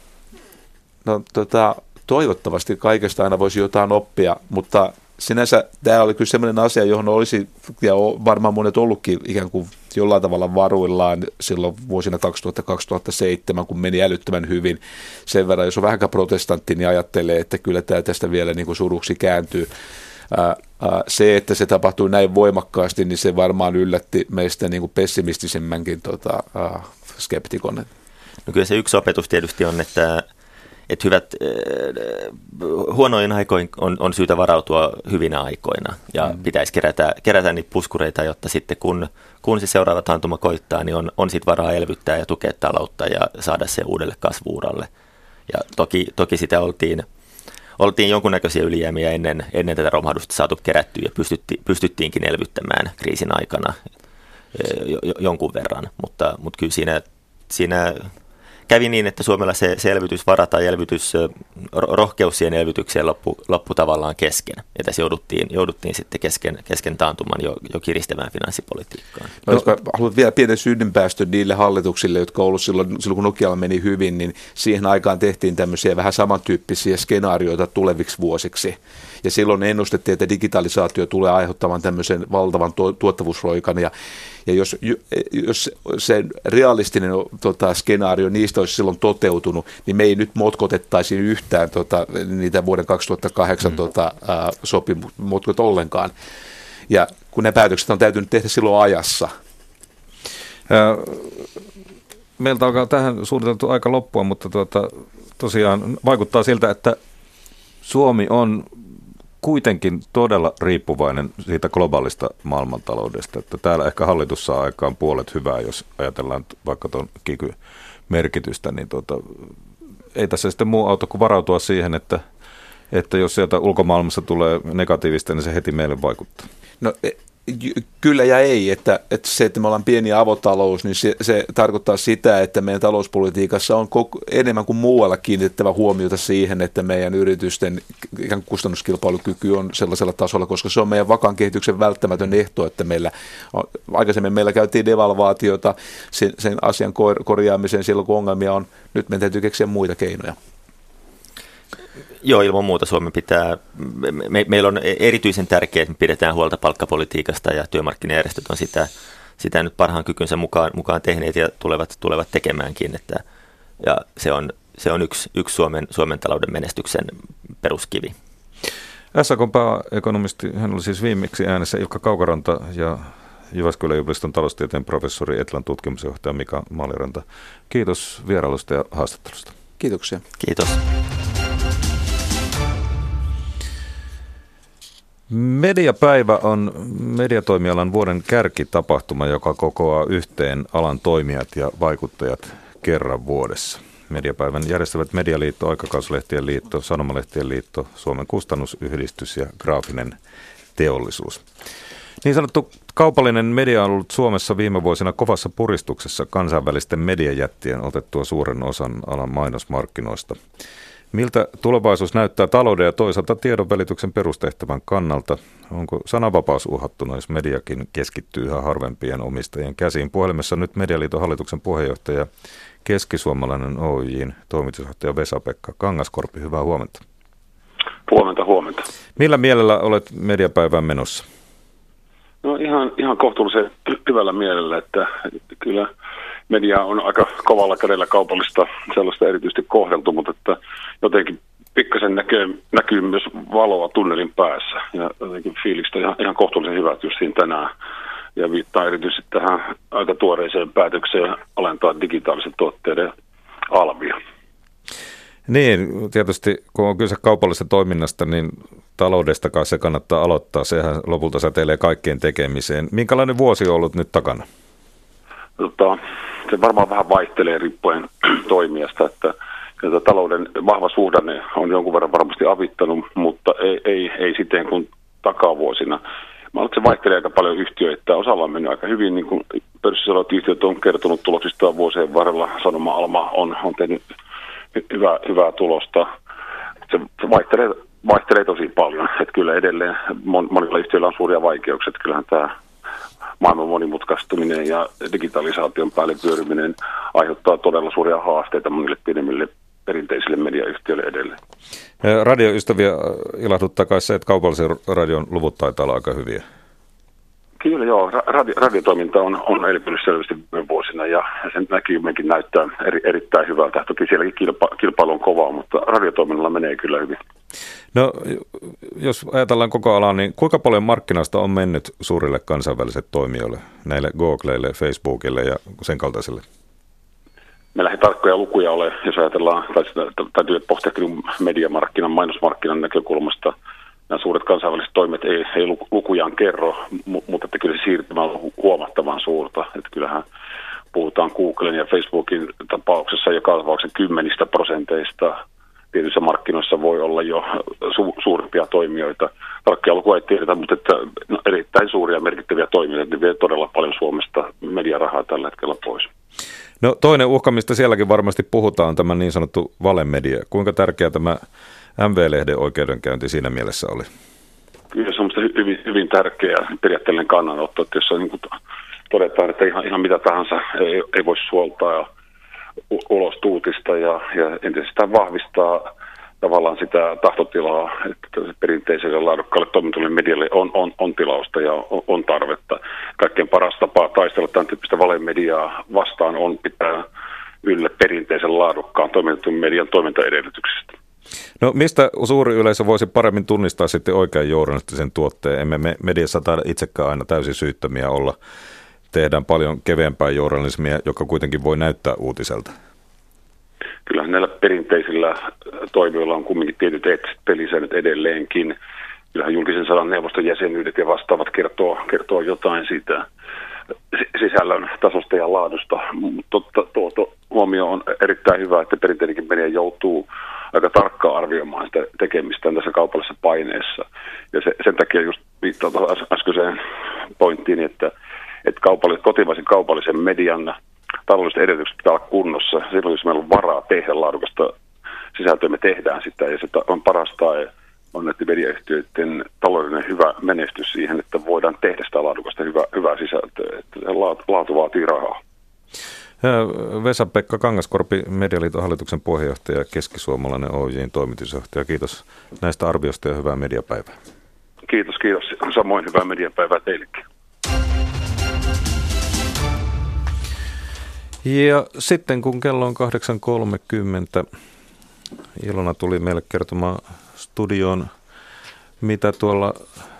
No tota, toivottavasti kaikesta aina voisi jotain oppia, mutta sinänsä tämä oli kyllä sellainen asia, johon olisi, ja varmaan monet ollutkin ikään kuin jollain tavalla varuillaan silloin vuosina kaksituhatta kaksituhattaseitsemän, kun meni älyttömän hyvin. Sen verran, jos on vähänkään protestantti, niin ajattelee, että kyllä tämä tästä vielä niin kuin suruksi kääntyy. Ää, ää, se, että se tapahtui näin voimakkaasti, niin se varmaan yllätti meistä niin kuin pessimistisemmänkin tota, ää, skeptikon. No kyllä se yksi opetus tietysti on, että että hyvät, huonoin aikoin on, on syytä varautua hyvinä aikoina ja mm. pitäisi kerätä, kerätä niitä puskureita, jotta sitten kun, kun se seuraava taantuma koittaa, niin on, on sitten varaa elvyttää ja tukea taloutta ja saada se uudelle kasvu-uralle. Ja toki, toki sitä oltiin, oltiin jonkunnäköisiä ylijäämiä ennen, ennen tätä romahdusta saatu kerättyä ja pystytti, pystyttiinkin elvyttämään kriisin aikana jo, jo, jonkun verran, mutta, mutta kyllä siinä, siinä kävi niin, että Suomella se, se elvytysvara tai elvytys, rohkeus siihen elvytykseen loppu, loppu tavallaan kesken. Ja tässä jouduttiin, jouduttiin sitten kesken, kesken taantuman jo, jo kiristämään finanssipolitiikkaan. No, jos haluan vielä pienen synninpäästön niille hallituksille, jotka ovat olleet silloin, silloin, kun Nokialla meni hyvin, niin siihen aikaan tehtiin tämmöisiä vähän samantyyppisiä skenaarioita tuleviksi vuosiksi. Ja silloin ennustettiin, että digitalisaatio tulee aiheuttamaan tämmöisen valtavan tuottavuusroikan. Ja, ja jos, jos se realistinen tota, skenaario niistä olisi silloin toteutunut, niin me ei nyt motkotettaisi yhtään tota, niitä vuoden kaksituhattakahdeksan mm. tota, sopimukset ollenkaan. Ja kun ne päätökset on täytynyt tehdä silloin ajassa. Meiltä alkaa tähän suunniteltu aika loppua, mutta tuota, tosiaan vaikuttaa siltä, että Suomi on kuitenkin todella riippuvainen siitä globaalista maailmantaloudesta, että täällä ehkä hallitus saa aikaan puolet hyvää, jos ajatellaan vaikka tuon kiky-merkitystä, niin tuota, ei tässä sitten muu auta kuin varautua siihen, että, että jos sieltä ulkomaailmassa tulee negatiivista, niin se heti meille vaikuttaa. No kyllä ja ei, että, että se, että me ollaan pieni avotalous, niin se, se tarkoittaa sitä, että meidän talouspolitiikassa on koko, enemmän kuin muualla kiinnitettävä huomiota siihen, että meidän yritysten ikään kustannuskilpailukyky on sellaisella tasolla, koska se on meidän vakaan kehityksen välttämätön ehto, että meillä on, aikaisemmin meillä käytiin devalvaatiota sen, sen asian korjaamiseen silloin, kun ongelmia on, nyt meidän täytyy keksiä muita keinoja. Joo, ilman muuta Suomen pitää, me, meillä on erityisen tärkeää, että me pidetään huolta palkkapolitiikasta ja työmarkkinajärjestöt on sitä, sitä nyt parhaan kykynsä mukaan, mukaan tehneet ja tulevat, tulevat tekemäänkin. Että, ja se on, se on yksi, yksi Suomen, Suomen talouden menestyksen peruskivi. S A K:n pääekonomisti, hän oli siis viimeksi äänessä Ilkka Kaukaranta ja Jyväskylän yliopiston taloustieteen professori Etlan tutkimusjohtaja Mika Maliranta. Kiitos vierailusta ja haastattelusta. Kiitoksia. Kiitos. Mediapäivä on mediatoimialan vuoden kärkitapahtuma, joka kokoaa yhteen alan toimijat ja vaikuttajat kerran vuodessa. Mediapäivän järjestävät Medialiitto, Aikakauslehtien liitto, Sanomalehtien liitto, Suomen kustannusyhdistys ja Graafinen teollisuus. Niin sanottu kaupallinen media on ollut Suomessa viime vuosina kovassa puristuksessa kansainvälisten mediajättien otettua suuren osan alan mainosmarkkinoista. Miltä tulevaisuus näyttää talouden ja toisaalta tiedonvälityksen perustehtävän kannalta? Onko sananvapaus uhattuna, jos mediakin keskittyy yhä harvempien omistajien käsiin? Puhelimessa nyt Medialiiton hallituksen puheenjohtaja, Keskisuomalainen Oyj:n toimitusjohtaja Vesa-Pekka Kangaskorpi. Hyvää huomenta. Huomenta, huomenta. Millä mielellä olet mediapäivään menossa? No ihan, ihan kohtuullisen hyvällä mielellä, että kyllä media on aika kovalla kädellä kaupallista sellaista erityisesti kohdeltu, mutta että jotenkin pikkasen näkyy, näkyy myös valoa tunnelin päässä ja jotenkin fiilikset on ihan, ihan kohtuullisen hyvät just siinä tänään. Ja viittaa erityisesti tähän aika tuoreiseen päätökseen alentaa digitaalisen tuotteiden alvia. Niin, tietysti kun on kyse kaupallisesta toiminnasta, niin taloudestakaan se kannattaa aloittaa. Sehän lopulta säteilee kaikkeen tekemiseen. Minkälainen vuosi on ollut nyt takana? Tota, se varmaan vähän vaihtelee riippuen toimijasta, että, että talouden vahva suhdanne on jonkun verran varmasti avittanut, mutta ei, ei, ei siten kuin takavuosina. Mä olen, että se vaihtelee aika paljon yhtiöitä. Osalla on mennyt aika hyvin, niin kuin pörssissä olevat yhtiöt on kertonut tuloksistaan vuosien varrella. Sanoma Alma on, on tehnyt hyvää, hyvää tulosta. Se, se vaihtelee, vaihtelee tosi paljon. Että kyllä edelleen monilla yhtiöillä on suuria vaikeuksia. Että kyllähän tämä maailman monimutkaistuminen ja digitalisaation päälle pyöriminen aiheuttaa todella suuria haasteita monille pienemmille perinteisille mediayhtiöille edelleen. Radioystäviä ilahduttaa kai se, että kaupallisen radion luvut taitaa olla aika hyviä. Kyllä joo, radio, radiotoiminta on, on elpynyt selvästi viime vuosina ja sen näkymäkin näyttää eri, erittäin hyvältä. Toki sielläkin kilpa, kilpailu on kovaa, mutta radiotoiminnalla menee kyllä hyvin. No jos ajatellaan koko alaa, niin kuinka paljon markkinoista on mennyt suurille kansainvälisille toimijoille, näille Googleille, Facebookille ja sen kaltaisille? Meillä ei tarkkoja lukuja ole, jos ajatellaan, tai täytyy pohtia mediamarkkinan, mainosmarkkinan näkökulmasta. Nämä suuret kansainväliset toimet ei, ei lukujaan kerro, mutta että kyllä se siirtymä on huomattavan suurta. Että kyllähän puhutaan Googlen ja Facebookin tapauksessa joka tapauksessa kymmenistä prosenteista. Tietyissä markkinoissa voi olla jo su- suurempia toimijoita. Tarkkia lukua ei tiedetä, mutta että, no, erittäin suuria merkittäviä toimijoita, ne vie todella paljon Suomesta mediarahaa tällä hetkellä pois. No toinen uhka, mistä sielläkin varmasti puhutaan, on tämä niin sanottu valemedia. Kuinka tärkeä tämä M V-lehden oikeudenkäynti siinä mielessä oli? Kyllä se on hyvin, hyvin tärkeä periaatteellinen kannanotto, että jos on, niin kuin todetaan, että ihan, ihan mitä tahansa ei, ei voi suoltaa ulos tuutista ja, ja entisestään vahvistaa tavallaan sitä tahtotilaa, että perinteiselle laadukkaalle toimintalle medialle on, on, on tilausta ja on, on tarvetta. Kaikkein paras tapa taistella tämän tyyppistä valemediaa vastaan on pitää yllä perinteisen laadukkaan toimintatun median toimintaedellytyksistä. No mistä suuri yleisö voisi paremmin tunnistaa sitten oikean journalistisen tuotteen? Emme me mediassa taida itsekään aina täysin syyttömiä olla. Tehdään paljon keveämpää journalismia, joka kuitenkin voi näyttää uutiselta. Kyllähän näillä perinteisillä toimijoilla on kumminkin tietyt eettiset pelisäännöt edelleenkin. Kyllähän julkisen sanan neuvoston jäsenyydet ja vastaavat kertoo, kertoo jotain siitä sisällön tasosta ja laadusta. Mutta tuo, tuo huomio on erittäin hyvä, että perinteinenkin media joutuu aika tarkkaan arvioimaan sitä tekemistään tässä kaupallisessa paineessa. Ja se, sen takia just viittaa äskeiseen pointtiin, että, että kaupallis, kotimaisen kaupallisen median taloudelliset edellytykset pitää olla kunnossa. Silloin, jos meillä on varaa tehdä laadukasta sisältöä, me tehdään sitä. Ja se on parasta on näiden mediayhtiöiden taloudellinen hyvä menestys siihen, että voidaan tehdä sitä laadukasta hyvää, hyvää sisältöä. Että laatu, laatu vaatii rahaa. Vesa-Pekka Kangaskorpi, Medialiiton hallituksen puheenjohtaja ja Keskisuomalainen Oy:n toimitusjohtaja. Kiitos näistä arvioista ja hyvää mediapäivää. Kiitos, kiitos. Samoin hyvää mediapäivää teillekin. Ja sitten kun kello on kahdeksan kolmekymmentä, Ilona tuli meille kertomaan studioon, mitä tuolla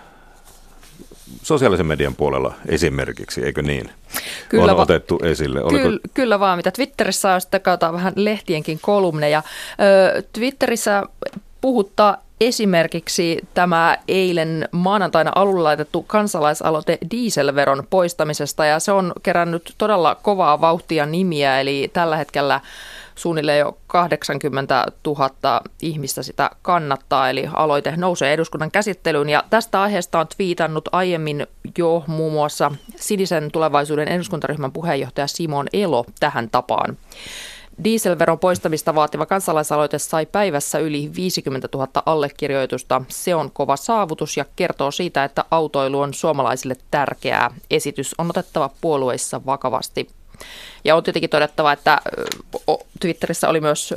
sosiaalisen median puolella esimerkiksi, eikö niin? Kyllä on va- otettu esille. Oliko... Kyllä, kyllä vaan, mitä Twitterissä on, sitten katsotaan vähän lehtienkin kolumneja. Ö, Twitterissä puhuttaa esimerkiksi tämä eilen maanantaina alulle laitettu kansalaisaloite dieselveron poistamisesta, ja se on kerännyt todella kovaa vauhtia nimiä, eli tällä hetkellä suunnilleen jo kahdeksankymmentätuhatta ihmistä sitä kannattaa, eli aloite nousee eduskunnan käsittelyyn. Ja tästä aiheesta on twiitannut aiemmin jo muun muassa Sinisen tulevaisuuden eduskuntaryhmän puheenjohtaja Simon Elo tähän tapaan. Dieselveron poistamista vaativa kansalaisaloite sai päivässä yli viisikymmentätuhatta allekirjoitusta. Se on kova saavutus ja kertoo siitä, että autoilu on suomalaisille tärkeää. Esitys on otettava puolueissa vakavasti. Ja on tietenkin todettava, että Twitterissä oli myös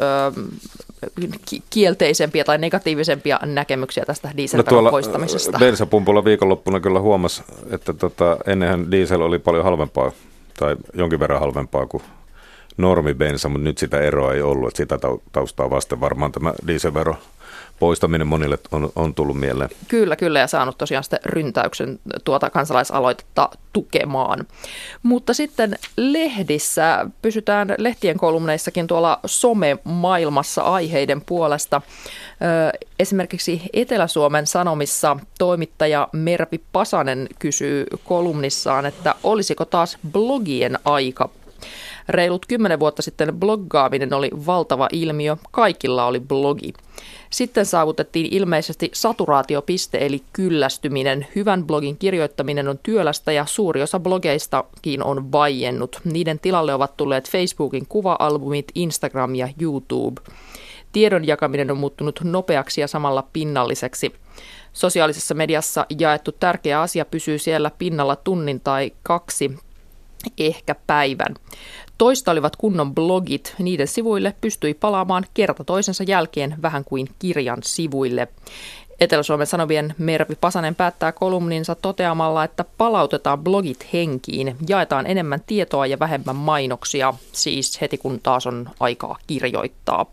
kielteisempiä tai negatiivisempia näkemyksiä tästä dieselveron no poistamisesta. Bensapumpulla viikonloppuna kyllä huomasi, että tota, ennenhän diesel oli paljon halvempaa tai jonkin verran halvempaa kuin normibensa, mutta nyt sitä eroa ei ollut. Että sitä taustaa vasten varmaan tämä dieselvero poistaminen monille on, on tullut mieleen. Kyllä, kyllä, ja saanut tosiaan sitten ryntäyksen tuota kansalaisaloitetta tukemaan. Mutta sitten lehdissä, pysytään lehtien kolumneissakin tuolla some-maailmassa aiheiden puolesta. Esimerkiksi Etelä-Suomen Sanomissa toimittaja Mervi Pasanen kysyy kolumnissaan, että olisiko taas blogien aika. Reilut kymmenen vuotta sitten bloggaaminen oli valtava ilmiö, kaikilla oli blogi. Sitten saavutettiin ilmeisesti saturaatiopiste eli kyllästyminen. Hyvän blogin kirjoittaminen on työlästä ja suuri osa blogeistakin on vaiennut. Niiden tilalle ovat tulleet Facebookin kuva-albumit, Instagram ja YouTube. Tiedon jakaminen on muuttunut nopeaksi ja samalla pinnalliseksi. Sosiaalisessa mediassa jaettu tärkeä asia pysyy siellä pinnalla tunnin tai kaksi, ehkä päivän. Toista olivat kunnon blogit. Niiden sivuille pystyi palaamaan kerta toisensa jälkeen vähän kuin kirjan sivuille. Etelä-Suomen Sanomien Mervi Pasanen päättää kolumninsa toteamalla, että palautetaan blogit henkiin. Jaetaan enemmän tietoa ja vähemmän mainoksia, siis heti kun taas on aikaa kirjoittaa.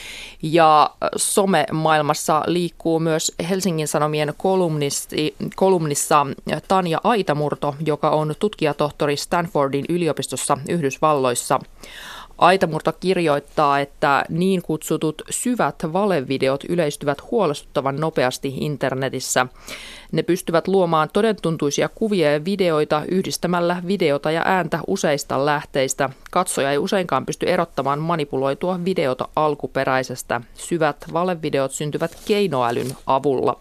Ja some-maailmassa liikkuu myös Helsingin Sanomien kolumnissa Tanja Aitamurto, joka on tutkijatohtori Stanfordin yliopistossa Yhdysvalloissa. Aitamurto kirjoittaa, että niin kutsutut syvät valevideot yleistyvät huolestuttavan nopeasti internetissä. Ne pystyvät luomaan todentuntuisia kuvia ja videoita yhdistämällä videota ja ääntä useista lähteistä. Katsoja ei useinkaan pysty erottamaan manipuloitua videota alkuperäisestä. Syvät valevideot syntyvät keinoälyn avulla.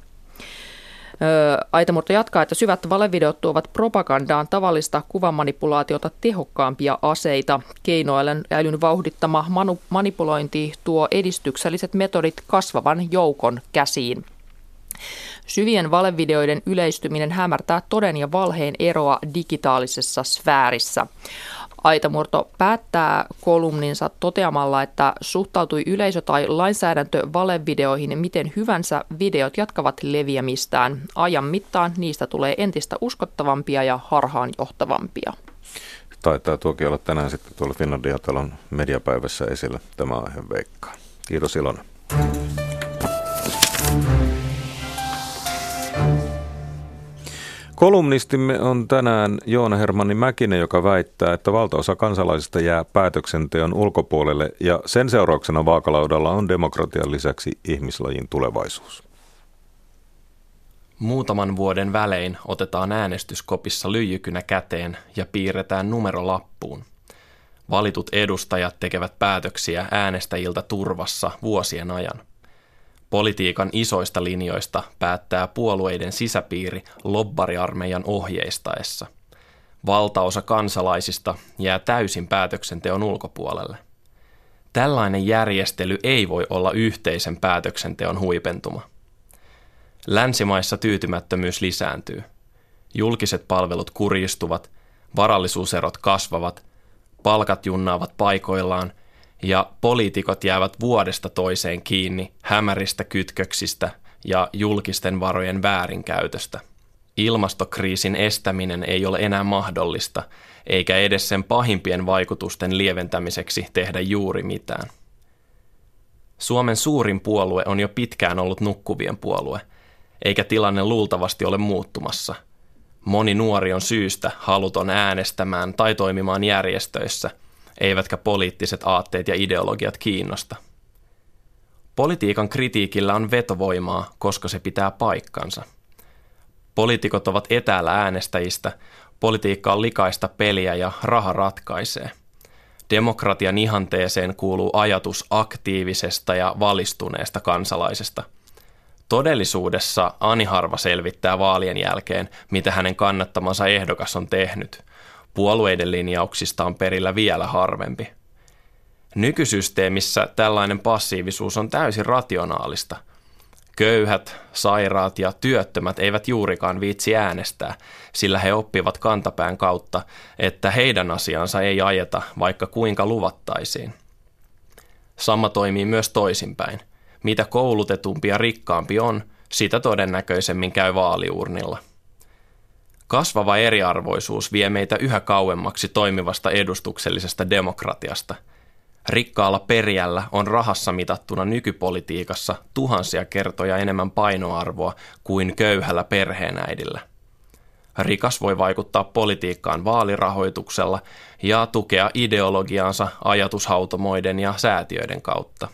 Aitamurto jatkaa, että syvät valevideot tuovat propagandaan tavallista kuvamanipulaatiota tehokkaampia aseita. Keinoälyn vauhdittama manu- manipulointi tuo edistykselliset metodit kasvavan joukon käsiin. Syvien valevideoiden yleistyminen hämärtää toden ja valheen eroa digitaalisessa sfäärissä. Aitamurto päättää kolumninsa toteamalla, että suhtautui yleisö tai lainsäädäntö valevideoihin miten hyvänsä, videot jatkavat leviämistään. Ajan mittaan niistä tulee entistä uskottavampia ja harhaanjohtavampia. Taitaa tuokin olla tänään sitten tuolla Finlandia-talon mediapäivässä esillä tämä aihe, veikkaa. Kiitos Ilona. Kolumnistimme on tänään Joona Hermanni Mäkinen, joka väittää, että valtaosa kansalaisista jää päätöksenteon ulkopuolelle ja sen seurauksena vaakalaudalla on demokratian lisäksi ihmislajin tulevaisuus. Muutaman vuoden välein otetaan äänestyskopissa lyijykynä käteen ja piirretään numero lappuun. Valitut edustajat tekevät päätöksiä äänestäjiltä turvassa vuosien ajan. Politiikan isoista linjoista päättää puolueiden sisäpiiri lobbariarmeijan ohjeistaessa. Valtaosa kansalaisista jää täysin päätöksenteon ulkopuolelle. Tällainen järjestely ei voi olla yhteisen päätöksenteon huipentuma. Länsimaissa tyytymättömyys lisääntyy. Julkiset palvelut kurjistuvat, varallisuuserot kasvavat, palkat junnaavat paikoillaan ja poliitikot jäävät vuodesta toiseen kiinni hämäristä kytköksistä ja julkisten varojen väärinkäytöstä. Ilmastokriisin estäminen ei ole enää mahdollista, eikä edes sen pahimpien vaikutusten lieventämiseksi tehdä juuri mitään. Suomen suurin puolue on jo pitkään ollut nukkuvien puolue, eikä tilanne luultavasti ole muuttumassa. Moni nuori on syystä haluton äänestämään tai toimimaan järjestöissä, eivätkä poliittiset aatteet ja ideologiat kiinnosta. Politiikan kritiikillä on vetovoimaa, koska se pitää paikkansa. Poliitikot ovat etäällä äänestäjistä, politiikka on likaista peliä ja raha ratkaisee. Demokratian ihanteeseen kuuluu ajatus aktiivisesta ja valistuneesta kansalaisesta. Todellisuudessa ani harva selvittää vaalien jälkeen, mitä hänen kannattamansa ehdokas on tehnyt. Puolueiden linjauksista on perillä vielä harvempi. Nykysysteemissä tällainen passiivisuus on täysin rationaalista. Köyhät, sairaat ja työttömät eivät juurikaan viitsi äänestää, sillä he oppivat kantapään kautta, että heidän asiansa ei ajeta, vaikka kuinka luvattaisiin. Sama toimii myös toisinpäin. Mitä koulutetumpi ja rikkaampi on, sitä todennäköisemmin käy vaaliurnilla. Kasvava eriarvoisuus vie meitä yhä kauemmaksi toimivasta edustuksellisesta demokratiasta. Rikkaalla perijällä on rahassa mitattuna nykypolitiikassa tuhansia kertoja enemmän painoarvoa kuin köyhällä perheenäidillä. Rikas voi vaikuttaa politiikkaan vaalirahoituksella ja tukea ideologiaansa ajatushautomoiden ja säätiöiden kautta.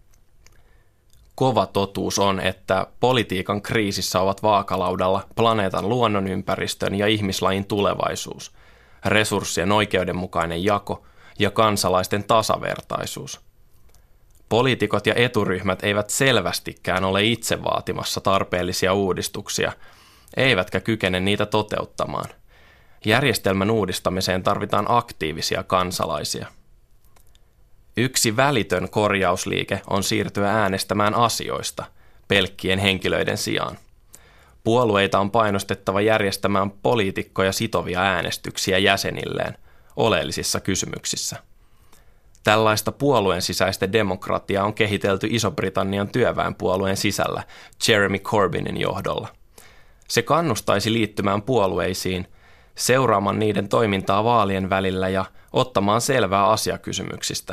Kova totuus on, että politiikan kriisissä ovat vaakalaudalla planeetan luonnonympäristön ja ihmislajin tulevaisuus, resurssien oikeudenmukainen jako ja kansalaisten tasavertaisuus. Poliitikot ja eturyhmät eivät selvästikään ole itse vaatimassa tarpeellisia uudistuksia, eivätkä kykene niitä toteuttamaan. Järjestelmän uudistamiseen tarvitaan aktiivisia kansalaisia. Yksi välitön korjausliike on siirtyä äänestämään asioista, pelkkien henkilöiden sijaan. Puolueita on painostettava järjestämään poliitikkoja sitovia äänestyksiä jäsenilleen oleellisissa kysymyksissä. Tällaista puolueen sisäistä demokratiaa on kehitelty Iso-Britannian työväenpuolueen sisällä Jeremy Corbynin johdolla. Se kannustaisi liittymään puolueisiin, seuraamaan niiden toimintaa vaalien välillä ja ottamaan selvää asiakysymyksistä.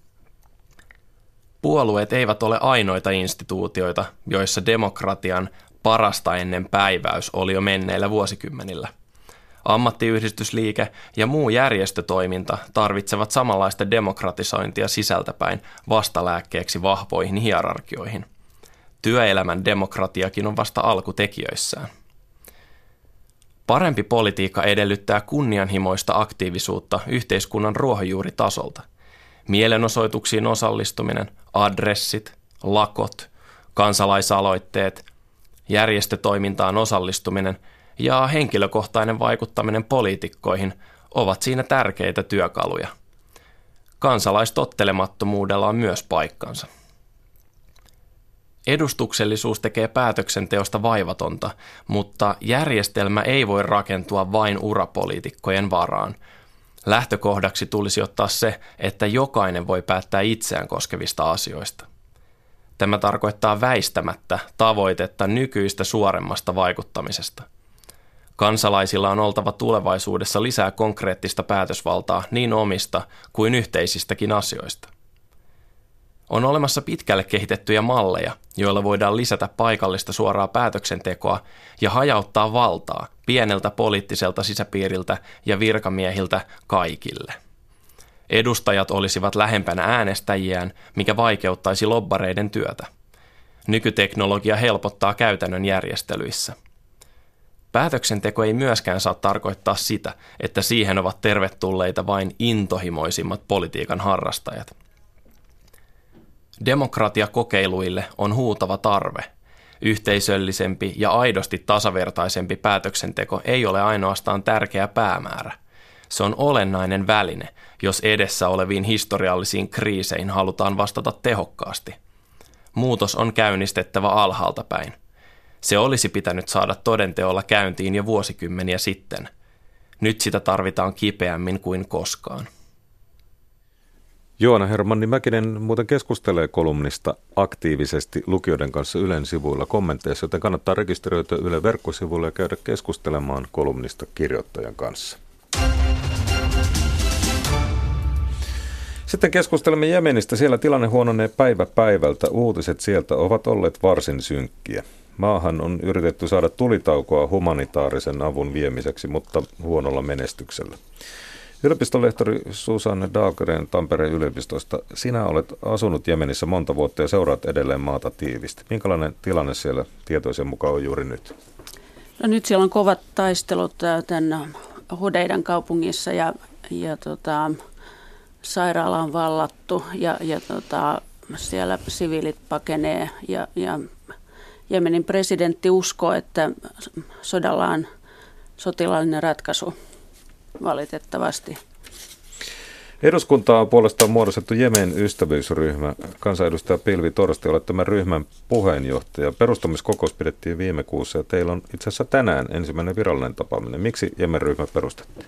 Puolueet eivät ole ainoita instituutioita, joissa demokratian parasta ennen päiväys oli jo menneillä vuosikymmenillä. Ammattiyhdistysliike ja muu järjestötoiminta tarvitsevat samanlaista demokratisointia sisältäpäin vastalääkkeeksi vahvoihin hierarkioihin. Työelämän demokratiakin on vasta alkutekijöissään. Parempi politiikka edellyttää kunnianhimoista aktiivisuutta yhteiskunnan ruohonjuuritasolta. Mielenosoituksiin osallistuminen, adressit, lakot, kansalaisaloitteet, järjestötoimintaan osallistuminen ja henkilökohtainen vaikuttaminen poliitikkoihin ovat siinä tärkeitä työkaluja. Kansalaistottelemattomuudella on myös paikkansa. Edustuksellisuus tekee päätöksenteosta vaivatonta, mutta järjestelmä ei voi rakentua vain urapoliitikkojen varaan. Lähtökohdaksi tulisi ottaa se, että jokainen voi päättää itseään koskevista asioista. Tämä tarkoittaa väistämättä tavoitetta nykyistä suoremmasta vaikuttamisesta. Kansalaisilla on oltava tulevaisuudessa lisää konkreettista päätösvaltaa niin omista kuin yhteisistäkin asioista. On olemassa pitkälle kehitettyjä malleja, joilla voidaan lisätä paikallista suoraa päätöksentekoa ja hajauttaa valtaa pieneltä poliittiselta sisäpiiriltä ja virkamiehiltä kaikille. Edustajat olisivat lähempänä äänestäjiään, mikä vaikeuttaisi lobbareiden työtä. Nykyteknologia helpottaa käytännön järjestelyissä. Päätöksenteko ei myöskään saa tarkoittaa sitä, että siihen ovat tervetulleita vain intohimoisimmat politiikan harrastajat. Demokratiakokeiluille on huutava tarve. Yhteisöllisempi ja aidosti tasavertaisempi päätöksenteko ei ole ainoastaan tärkeä päämäärä. Se on olennainen väline, jos edessä oleviin historiallisiin kriiseihin halutaan vastata tehokkaasti. Muutos on käynnistettävä alhaalta päin. Se olisi pitänyt saada todenteolla käyntiin jo vuosikymmeniä sitten. Nyt sitä tarvitaan kipeämmin kuin koskaan. Joona Hermanni Mäkinen muuten keskustelee kolumnista aktiivisesti lukijoiden kanssa Ylen sivuilla kommenteissa, joten kannattaa rekisteröityä Ylen verkkosivuille ja käydä keskustelemaan kolumnista kirjoittajan kanssa. Sitten keskustelemme Jemenistä. Siellä tilanne huononee päivä päivältä. Uutiset sieltä ovat olleet varsin synkkiä. Maahan on yritetty saada tulitaukoa humanitaarisen avun viemiseksi, mutta huonolla menestyksellä. Yliopistolehtori Susanne Dahlgren Tampereen yliopistosta. Sinä olet asunut Jemenissä monta vuotta ja seuraat edelleen maata tiivisti. Minkälainen tilanne siellä tietoisen mukaan on juuri nyt? No nyt siellä on kovat taistelut tämän Hodeidan kaupungissa ja, ja tota, sairaala on vallattu ja, ja tota, siellä siviilit pakenee ja, ja Jemenin presidentti uskoo, että sodalla on sotilaallinen ratkaisu valitettavasti. Eduskuntaa on puolestaan muodostettu Jemen ystävyysryhmä. Kansanedustaja Pilvi Torsti, olet tämän ryhmän puheenjohtaja. Perustamiskokous pidettiin viime kuussa ja teillä on itse asiassa tänään ensimmäinen virallinen tapaaminen. Miksi Jemen-ryhmä perustettiin?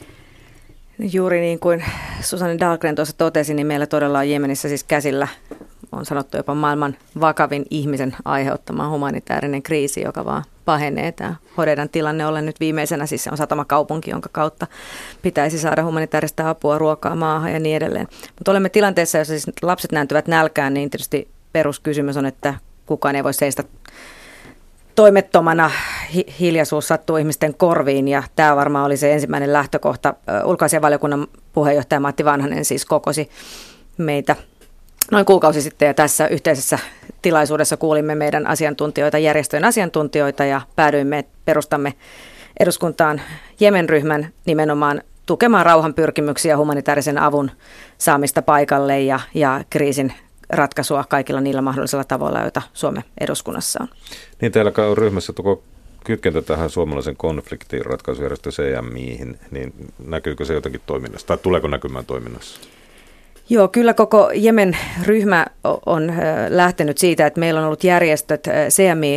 Juuri niin kuin Susanne Dahlgren tuossa totesi, niin meillä todella on Jemenissä siis käsillä, on sanottu jopa maailman vakavin ihmisen aiheuttama humanitaarinen kriisi, joka vaan pahenee. Tämä Hodeidan tilanne ollen nyt viimeisenä, siis se on satamakaupunki, jonka kautta pitäisi saada humanitaarista apua, ruokaa maahan ja niin edelleen. Mutta olemme tilanteessa, jossa siis lapset nääntyvät nälkään, niin tietysti peruskysymys on, että kukaan ei voi seistä toimettomana, hiljaisuus sattuu ihmisten korviin ja tämä varmaan oli se ensimmäinen lähtökohta. Ulkoasiainvaliokunnan puheenjohtaja Matti Vanhanen siis kokosi meitä noin kuukausi sitten ja tässä yhteisessä tilaisuudessa kuulimme meidän asiantuntijoita, järjestöjen asiantuntijoita ja päädyimme, että perustamme eduskuntaan Jemen-ryhmän nimenomaan tukemaan rauhanpyrkimyksiä, humanitaarisen avun saamista paikalle ja, ja kriisin ratkaisua kaikilla niillä mahdollisilla tavoilla, joita Suomen eduskunnassa on. Niin teillä on ryhmässä tuko kytkentä tähän suomalaisen konfliktiin ratkaisujärjestö C M I:hin, niin näkyykö se jotenkin toiminnassa tai tuleeko näkymään toiminnassa? Joo, kyllä koko Jemen-ryhmä on lähtenyt siitä, että meillä on ollut järjestöt, C M I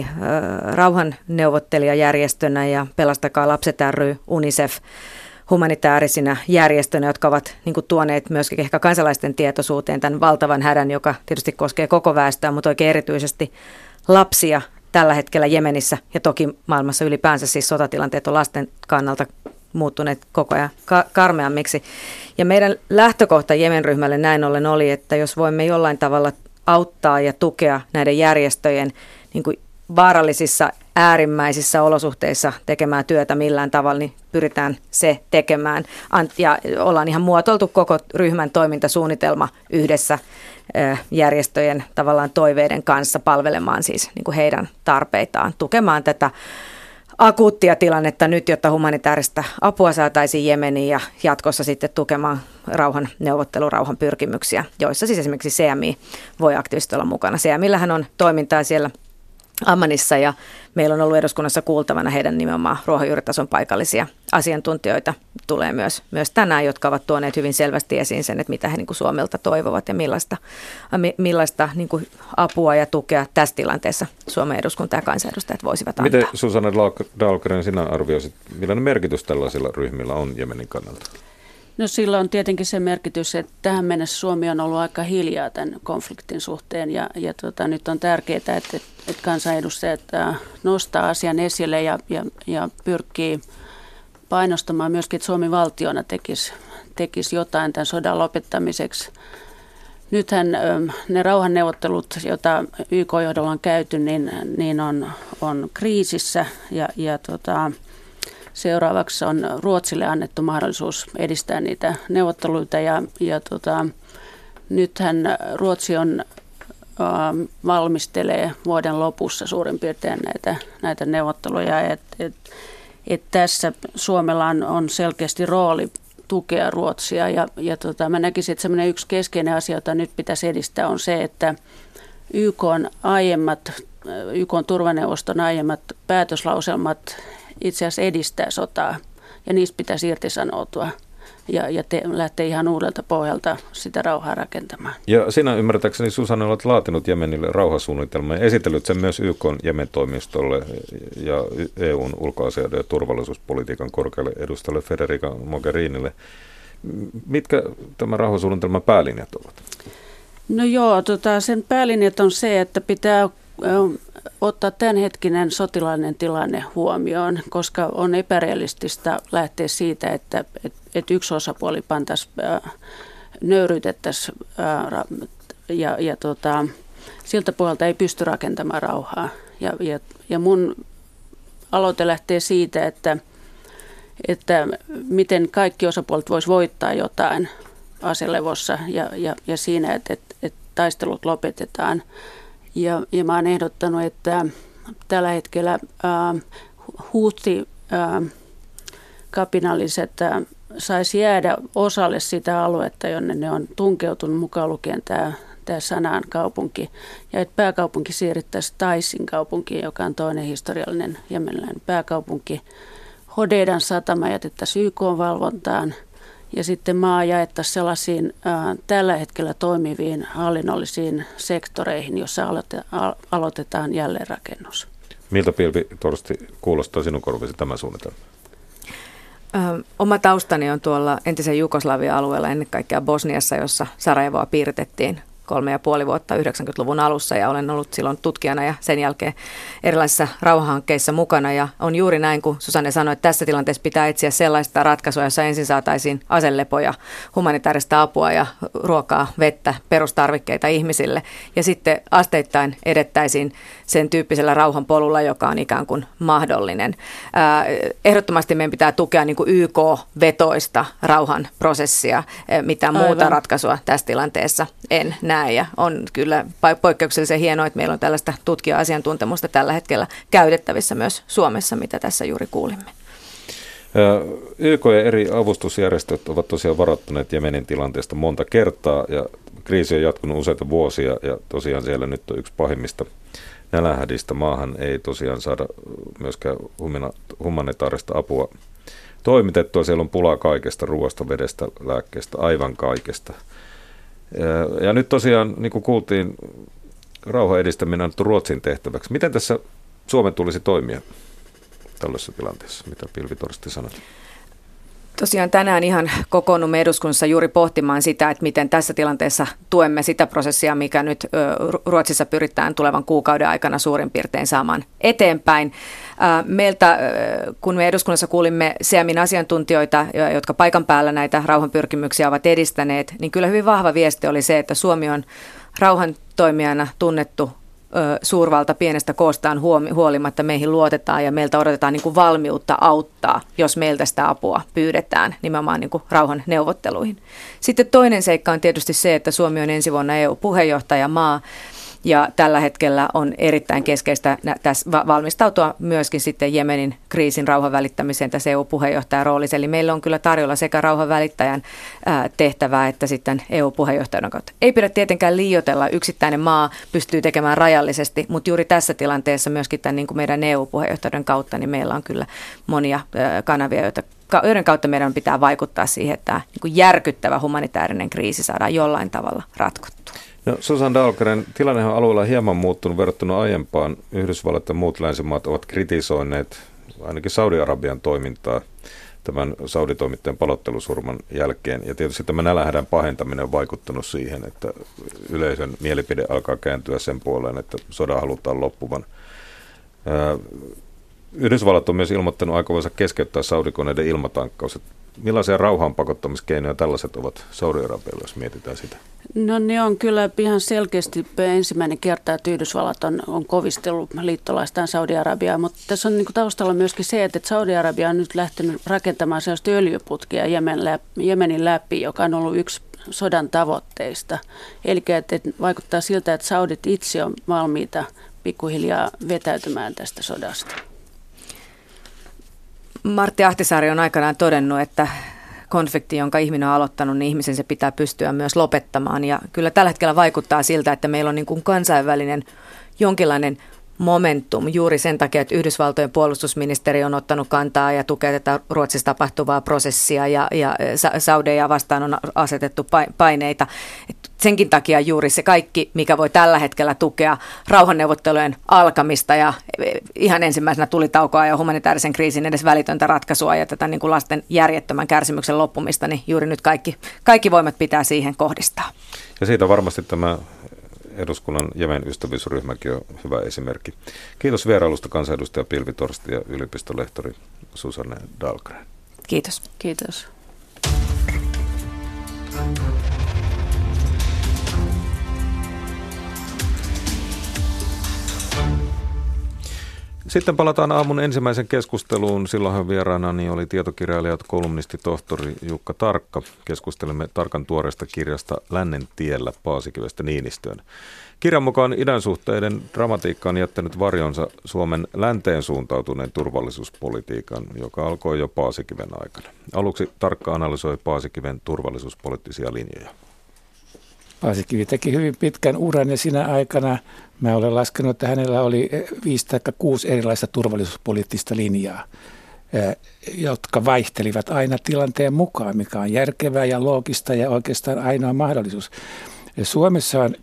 rauhanneuvottelijajärjestönä ja Pelastakaa lapset ry, UNICEF humanitaarisina järjestönä, jotka ovat niin kuin tuoneet myöskin ehkä kansalaisten tietoisuuteen tämän valtavan hädän, joka tietysti koskee koko väestöä, mutta oikein erityisesti lapsia tällä hetkellä Jemenissä ja toki maailmassa ylipäänsä siis sotatilanteet on lasten kannalta muuttuneet koko ajan ka- karmeammiksi. Ja meidän lähtökohta Jemen-ryhmälle näin ollen oli, että jos voimme jollain tavalla auttaa ja tukea näiden järjestöjen niin kuin vaarallisissa äärimmäisissä olosuhteissa tekemään työtä millään tavalla, niin pyritään se tekemään. Ja ollaan ihan muotoiltu koko ryhmän toimintasuunnitelma yhdessä järjestöjen tavallaan toiveiden kanssa palvelemaan siis niin kuin heidän tarpeitaan, tukemaan tätä akuuttia tilannetta nyt, jotta humanitaarista apua saataisiin Jemeniin ja jatkossa sitten tukemaan rauhan neuvottelu, rauhan pyrkimyksiä, joissa siis esimerkiksi C M I voi aktiivisesti olla mukana. C M I:llähän on toimintaa siellä Ammanissa ja meillä on ollut eduskunnassa kuultavana heidän nimenomaan ruohonjuuritason paikallisia asiantuntijoita tulee myös, myös tänään, jotka ovat tuoneet hyvin selvästi esiin sen, että mitä he niin kuin Suomelta toivovat ja millaista, millaista niin kuin apua ja tukea tässä tilanteessa Suomen eduskunta ja kansanedustajat voisivat antaa. Miten Susanne Dahlgren sinä arvioisit, millainen merkitys tällaisilla ryhmillä on Jemenin kannalta? No sillä on tietenkin se merkitys, että tähän mennessä Suomi on ollut aika hiljaa tämän konfliktin suhteen ja, ja tota, nyt on tärkeää, että, että kansanedustajat nostaa asian esille ja, ja, ja pyrkii painostamaan myöskin, että Suomi valtiona tekisi, tekisi jotain tämän sodan lopettamiseksi. Nythän ne rauhanneuvottelut, joita Y K-johdolla on käyty, niin, niin on, on kriisissä ja, ja tota, seuraavaksi on Ruotsille annettu mahdollisuus edistää niitä neuvotteluita ja, ja tota, nythän Ruotsi on, ä, valmistelee vuoden lopussa suurin piirtein näitä, näitä neuvotteluja. Et, et, et tässä Suomella on, on selkeästi rooli tukea Ruotsia ja, ja tota, mä näkisin, että semmoinen yksi keskeinen asia, jota nyt pitäisi edistää on se, että Y K:n aiemmat, Y K:n turvaneuvoston aiemmat päätöslauselmat itse asiassa edistää sotaa ja niistä pitäisi irtisanoutua ja, ja te, lähteä ihan uudelta pohjalta sitä rauhaa rakentamaan. Ja sinä ymmärtääkseni Susanne olet laatinut Jemenille rauhasuunnitelman ja esitellyt sen myös Y K:n Jemen-toimistolle ja E U:n ulkoasioiden ja turvallisuuspolitiikan korkealle edustajalle Federica Mogherinille. mitkä tämän rauhansuunnitelman päälinjat ovat? No joo, tota, sen päälinjat on se, että pitää ottaa tämänhetkinen sotilainen tilanne huomioon, koska on epärealistista lähteä siitä, että, että, että yksi osapuoli pantaisiin, nöyryytettäisiin ja, ja tota, siltä puolelta ei pysty rakentamaan rauhaa. Ja, ja, ja mun aloite lähtee siitä, että, että miten kaikki osapuolet vois voittaa jotain aselevossa ja, ja, ja siinä, että, että, että taistelut lopetetaan. Ja, ja mä oon ehdottanut, että tällä hetkellä äh, huutti äh, kapinalliset äh, saisi jäädä osalle sitä aluetta, jonne ne on tunkeutunut, mukaan lukien tämä, tämä Sanaan kaupunki. Ja että pääkaupunki siirrettäisiin Taisin kaupunkiin, joka on toinen historiallinen jemeniläinen pääkaupunki. Hodeidan satama jätettäisiin Y K-valvontaan. Ja sitten maa jaettaisiin sellaisiin ää, tällä hetkellä toimiviin hallinnollisiin sektoreihin, joissa aloite, a, aloitetaan jälleenrakennus. Miltä, Pilvi Torsti, kuulostaa sinun korvisi tämä suunnitelma? Ö, oma taustani on tuolla entisen Jugoslavian alueella, ennen kaikkea Bosniassa, jossa Sarajevoa piirrettiin kolme ja puoli vuotta yhdeksänkymmentäluvun alussa ja olen ollut silloin tutkijana ja sen jälkeen erilaisissa rauhanhankkeissa mukana ja on juuri näin, kun Susanne sanoi, että tässä tilanteessa pitää etsiä sellaista ratkaisua, jossa ensin saataisiin aselepoja, humanitaarista apua ja ruokaa, vettä, perustarvikkeita ihmisille ja sitten asteittain edettäisiin sen tyyppisellä rauhan polulla, joka on ikään kuin mahdollinen. Ehdottomasti meidän pitää tukea niin kuin Y K-vetoista rauhan prosessia, mitään Aivan. muuta ratkaisua tässä tilanteessa en näe. Ja on kyllä poikkeuksellisen hienoa, että meillä on tällaista tutkija-asiantuntemusta tällä hetkellä käytettävissä myös Suomessa, mitä tässä juuri kuulimme. Y K ja eri avustusjärjestöt ovat tosiaan varoittaneet Jemenin tilanteesta monta kertaa ja kriisi on jatkunut useita vuosia ja tosiaan siellä nyt on yksi pahimmista nälänhädistä. Maahan ei tosiaan saada myöskään humanitaarista apua toimitettua. Siellä on pulaa kaikesta, ruoasta, vedestä, lääkkeestä, aivan kaikesta. Ja, ja nyt tosiaan, niin kuin kuultiin, rauhan edistäminen on annettu Ruotsin tehtäväksi. Miten tässä Suomen tulisi toimia tällaisessa tilanteessa? Mitä Pilvi Torsti sanoi? Tosiaan tänään ihan kokoonnumme eduskunnassa juuri pohtimaan sitä, että miten tässä tilanteessa tuemme sitä prosessia, mikä nyt Ruotsissa pyritään tulevan kuukauden aikana suurin piirtein saamaan eteenpäin. Meiltä, kun me eduskunnassa kuulimme S E A:n asiantuntijoita, jotka paikan päällä näitä rauhanpyrkimyksiä ovat edistäneet, niin kyllä hyvin vahva viesti oli se, että Suomi on rauhantoimijana tunnettu suurvalta pienestä koostaan huolimatta meihin luotetaan ja meiltä odotetaan niin kuin valmiutta auttaa, jos meiltä sitä apua pyydetään nimenomaan niin kuin rauhan neuvotteluihin. Sitten toinen seikka on tietysti se, että Suomi on ensi vuonna E U-puheenjohtajamaa ja tällä hetkellä on erittäin keskeistä tässä valmistautua myöskin sitten Jemenin kriisin rauhan välittämiseen tässä E U-puheenjohtajan roolissa. Eli meillä on kyllä tarjolla sekä rauhan välittäjän tehtävää että sitten E U-puheenjohtajan kautta. Ei pidä tietenkään liioitella, yksittäinen maa pystyy tekemään rajallisesti, mutta juuri tässä tilanteessa myöskin tämän niin kuin meidän E U-puheenjohtajan kautta, niin meillä on kyllä monia kanavia, joita joiden kautta meidän pitää vaikuttaa siihen, että tämä niin kuin järkyttävä humanitaarinen kriisi saadaan jollain tavalla ratkottua. No, Susan Dahlgren, tilannehan alueella on hieman muuttunut verrattuna aiempaan. Yhdysvallat ja muut länsimaat ovat kritisoineet ainakin Saudi-Arabian toimintaa tämän Saudi-toimittajan palottelusurman jälkeen. Ja tietysti tämä nälänhädän pahentaminen on vaikuttanut siihen, että yleisön mielipide alkaa kääntyä sen puoleen, että sodan halutaan loppuvan. Yhdysvallat on myös ilmoittanut aikovansa keskeyttää Saudi-koneiden ilmatankkaus. Millaisia rauhaan pakottamiskeinoja tällaiset ovat Saudi-Arabialla, jos mietitään sitä? No ne on kyllä ihan selkeästi ensimmäinen kerta, että Yhdysvallat on, on kovistellut liittolaistaan Saudi-Arabiaa, mutta tässä on niin kuin taustalla myöskin se, että Saudi-Arabia on nyt lähtenyt rakentamaan sellaista öljyputkia Jemen läpi, Jemenin läpi, joka on ollut yksi sodan tavoitteista. Eli että, että vaikuttaa siltä, että Saudit itse on valmiita pikkuhiljaa vetäytymään tästä sodasta. Martti Ahtisaari on aikanaan todennut, että konflikti, jonka ihminen on aloittanut, niin ihmisen se pitää pystyä myös lopettamaan. Ja kyllä tällä hetkellä vaikuttaa siltä, että meillä on niin kuin kansainvälinen jonkinlainen momentum juuri sen takia, että Yhdysvaltojen puolustusministeri on ottanut kantaa ja tukee tätä Ruotsissa tapahtuvaa prosessia ja, ja Saudeja vastaan on asetettu paineita. Et senkin takia juuri se kaikki, mikä voi tällä hetkellä tukea rauhanneuvottelujen alkamista ja ihan ensimmäisenä tulitaukoa ja humanitaarisen kriisin edes välitöntä ratkaisua ja tätä niin kuin lasten järjettömän kärsimyksen loppumista, niin juuri nyt kaikki, kaikki voimat pitää siihen kohdistaa. Ja siitä varmasti tämä eduskunnan Jemen ystävyysryhmäkin on hyvä esimerkki. Kiitos vierailusta kansanedustaja Pilvi Torsti ja yliopistolehtori Susanne Dahlgren. Kiitos. Kiitos. Sitten palataan aamun ensimmäisen keskusteluun. Silloinhan vieraana niin oli tietokirjailija, kolumnisti, tohtori Jukka Tarkka. Keskustelemme Tarkan tuoreesta kirjasta Lännen tiellä Paasikivestä Niinistöön. Kirjan mukaan idän suhteiden dramatiikka on jättänyt varjonsa Suomen länteen suuntautuneen turvallisuuspolitiikan, joka alkoi jo Paasikiven aikana. Aluksi Tarkka analysoi Paasikiven turvallisuuspoliittisia linjoja. Paasikivi teki hyvin pitkän uran ja siinä aikana mä olen laskenut, että hänellä oli viisi tai kuusi erilaista turvallisuuspoliittista linjaa, jotka vaihtelivat aina tilanteen mukaan, mikä on järkevää ja loogista ja oikeastaan ainoa mahdollisuus. Suomessa on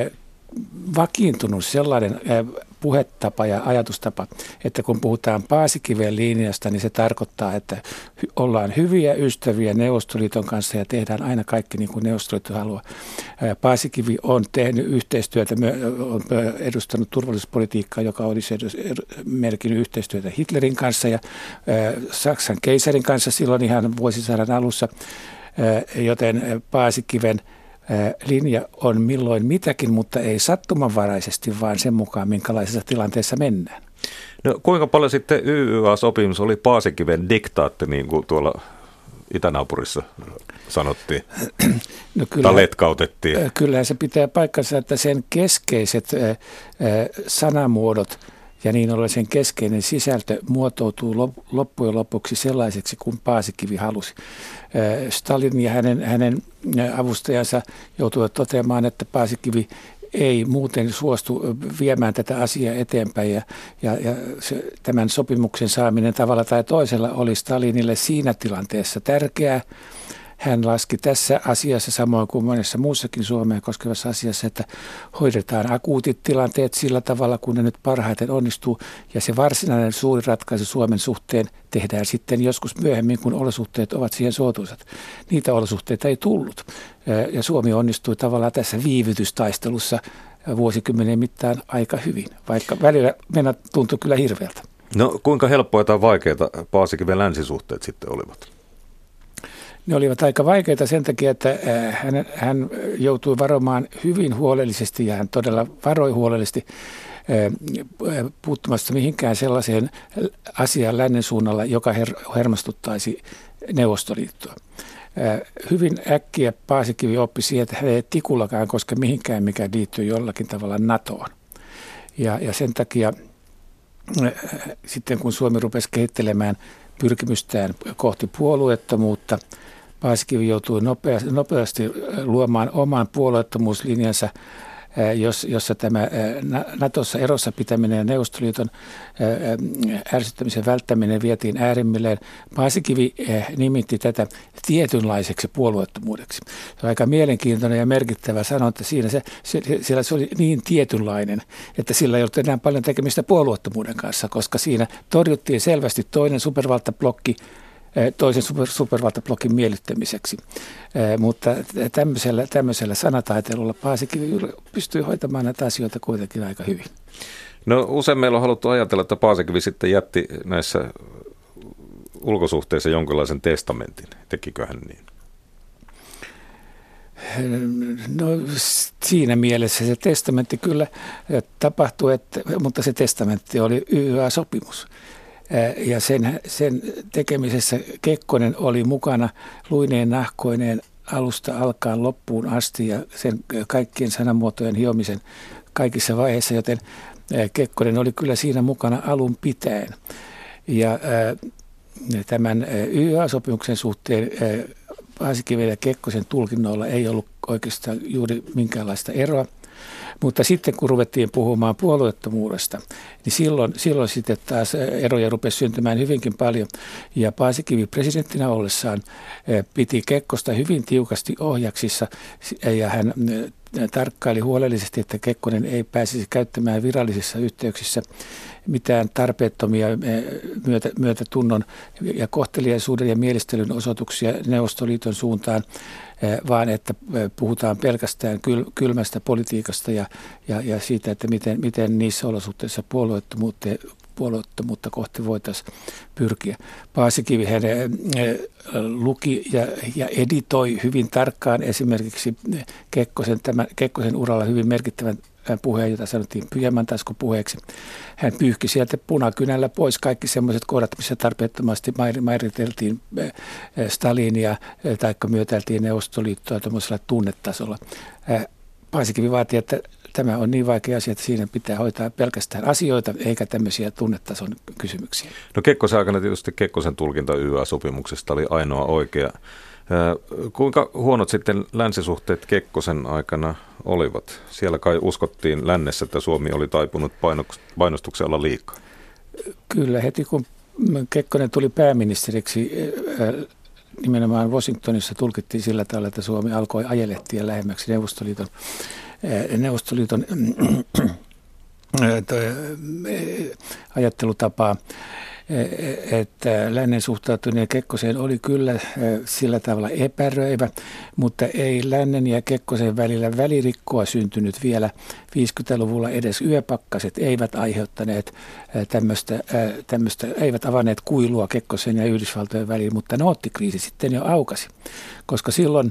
vakiintunut sellainen puhetapa ja ajatustapa, että kun puhutaan Paasikiven linjasta, niin se tarkoittaa, että ollaan hyviä ystäviä Neuvostoliiton kanssa ja tehdään aina kaikki niin kuin Neuvostoliitto haluaa. Paasikivi on tehnyt yhteistyötä, on edustanut turvallisuuspolitiikkaa, joka olisi merkinnyt yhteistyötä Hitlerin kanssa ja Saksan keisarin kanssa silloin ihan vuosisadan alussa, joten Paasikiven linja on milloin mitäkin, mutta ei sattumanvaraisesti, vaan sen mukaan, minkälaisessa tilanteessa mennään. No, kuinka paljon sitten Y Y A-sopimus oli Paasikiven diktaatti, niin kuin tuolla itänaapurissa sanottiin, no kyllä, tai letkautettiin? Kyllähän se pitää paikkansa, että sen keskeiset sanamuodot ja niin ollen sen keskeinen sisältö muotoutuu loppujen lopuksi sellaiseksi, kuin Paasikivi halusi. Stalin ja hänen, hänen avustajansa joutuivat toteamaan, että Paasikivi ei muuten suostu viemään tätä asiaa eteenpäin ja, ja, ja se, tämän sopimuksen saaminen tavalla tai toisella oli Stalinille siinä tilanteessa tärkeää. Hän laski tässä asiassa samoin kuin monessa muussakin Suomea koskevassa asiassa, että hoidetaan akuutit tilanteet sillä tavalla, kun ne nyt parhaiten onnistuu. Ja se varsinainen suuri ratkaisu Suomen suhteen tehdään sitten joskus myöhemmin, kun olosuhteet ovat siihen suotuisat. Niitä olosuhteita ei tullut. Ja Suomi onnistui tavallaan tässä viivytystaistelussa vuosikymmenien mittaan aika hyvin, vaikka välillä mennä tuntui kyllä hirveältä. No kuinka helppoa tai vaikeita Paasikiven länsisuhteet sitten olivat? Ne olivat aika vaikeita sen takia, että hän, hän joutui varomaan hyvin huolellisesti ja hän todella varoi huolellisesti puuttumasta mihinkään sellaiseen asiaan lännen suunnalla, joka her- hermostuttaisi Neuvostoliittoa. Hyvin äkkiä Paasikivi oppi siihen, että hän ei tikullakaan koske mihinkään, mikä liittyy jollakin tavalla NATOon. Ja, ja sen takia sitten kun Suomi rupesi kehittelemään pyrkimystään kohti puolueettomuutta, Paasikivi joutui nopeasti, nopeasti luomaan oman puolueettomuuslinjansa, jossa tämä Natossa erossa pitäminen ja Neuvostoliiton ärsyttämisen välttäminen vietiin äärimmilleen. Paasikivi nimitti tätä tietynlaiseksi puolueettomuudeksi. Se on aika mielenkiintoinen ja merkittävä sanonta siinä. Se, sillä se oli niin tietynlainen, että sillä ei ollut enää paljon tekemistä puolueettomuuden kanssa, koska siinä torjuttiin selvästi toinen supervaltablokki toisen super, supervaltablokin miellyttämiseksi. Eh, mutta tämmöisellä, tämmöisellä sanataitelulla Paasikivi pystyy hoitamaan näitä asioita kuitenkin aika hyvin. No usein meillä on haluttu ajatella, että Paasikivi sitten jätti näissä ulkosuhteissa jonkinlaisen testamentin. Tekikö hän niin? No siinä mielessä se testamentti kyllä tapahtui, että, mutta se testamentti oli Y Y A-sopimus. Ja sen, sen tekemisessä Kekkonen oli mukana luineen nahkoineen alusta alkaen loppuun asti ja sen kaikkien sanamuotojen hiomisen kaikissa vaiheissa, joten Kekkonen oli kyllä siinä mukana alun pitäen. Ja tämän Y Y A-sopimuksen suhteen Paasikiven ja Kekkosen tulkinnoilla ei ollut oikeastaan juuri minkäänlaista eroa. Mutta sitten kun ruvettiin puhumaan puolueettomuudesta, niin silloin, silloin sitten taas eroja rupesi syntymään hyvinkin paljon. Ja Paasikivi presidenttinä ollessaan piti Kekkosta hyvin tiukasti ohjaksissa ja hän tarkkaili huolellisesti, että Kekkonen ei pääsisi käyttämään virallisissa yhteyksissä mitään tarpeettomia myötä, myötätunnon ja kohteliaisuuden ja mielistelyn osoituksia Neuvostoliiton suuntaan, vaan että puhutaan pelkästään kyl, kylmästä politiikasta ja, ja, ja siitä, että miten, miten niissä olosuhteissa puolueettomuutta, puolueettomuutta kohti voitaisiin pyrkiä. Paasikivi hän luki ja, ja editoi hyvin tarkkaan esimerkiksi Kekkosen, tämän, Kekkosen uralla hyvin merkittävän puheen, jota sanottiin pyjamantaskupuheeksi. Hän pyyhki sieltä punakynällä pois kaikki sellaiset kohdat, missä tarpeettomasti määriteltiin Stalinia tai myötäiltiin Neuvostoliittoa tuollaisella tunnetasolla. Paasikivi vaati, että tämä on niin vaikea asia, että siinä pitää hoitaa pelkästään asioita eikä tämmöisiä tunnetason kysymyksiä. No Kekkosen aikana tietysti Kekkosen tulkinta Y A-sopimuksesta oli ainoa oikea. Kuinka huonot sitten länsisuhteet Kekkosen aikana olivat? Siellä kai uskottiin lännessä, että Suomi oli taipunut painostuksen alla liikaa. Kyllä, heti kun Kekkonen tuli pääministeriksi, nimenomaan Washingtonissa tulkittiin sillä tavalla, että Suomi alkoi ajelehtia lähemmäksi Neuvostoliiton, Neuvostoliiton ajattelutapaa. Että lännen suhtautuminen Kekkoseen oli kyllä sillä tavalla epäröivä, mutta ei lännen ja Kekkosen välillä välirikkoa syntynyt vielä viisikymmentäluvulla. Edes yöpakkaset eivät aiheuttaneet tämmöistä, tämmöistä eivät avanneet kuilua Kekkosen ja Yhdysvaltojen väliin, mutta noottikriisi sitten jo aukasi, koska silloin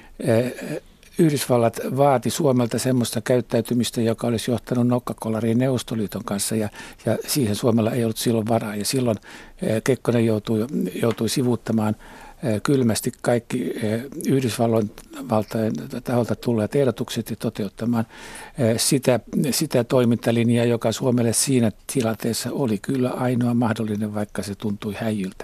Yhdysvallat vaati Suomelta semmoista käyttäytymistä, joka olisi johtanut nokkakolariin Neuvostoliiton kanssa ja, ja siihen Suomella ei ollut silloin varaa. Ja silloin Kekkonen joutui, joutui sivuuttamaan kylmästi kaikki Yhdysvaltojen taholta tulleet ehdotukset ja toteuttamaan sitä, sitä toimintalinjaa, joka Suomelle siinä tilanteessa oli kyllä ainoa mahdollinen, vaikka se tuntui häijyltä.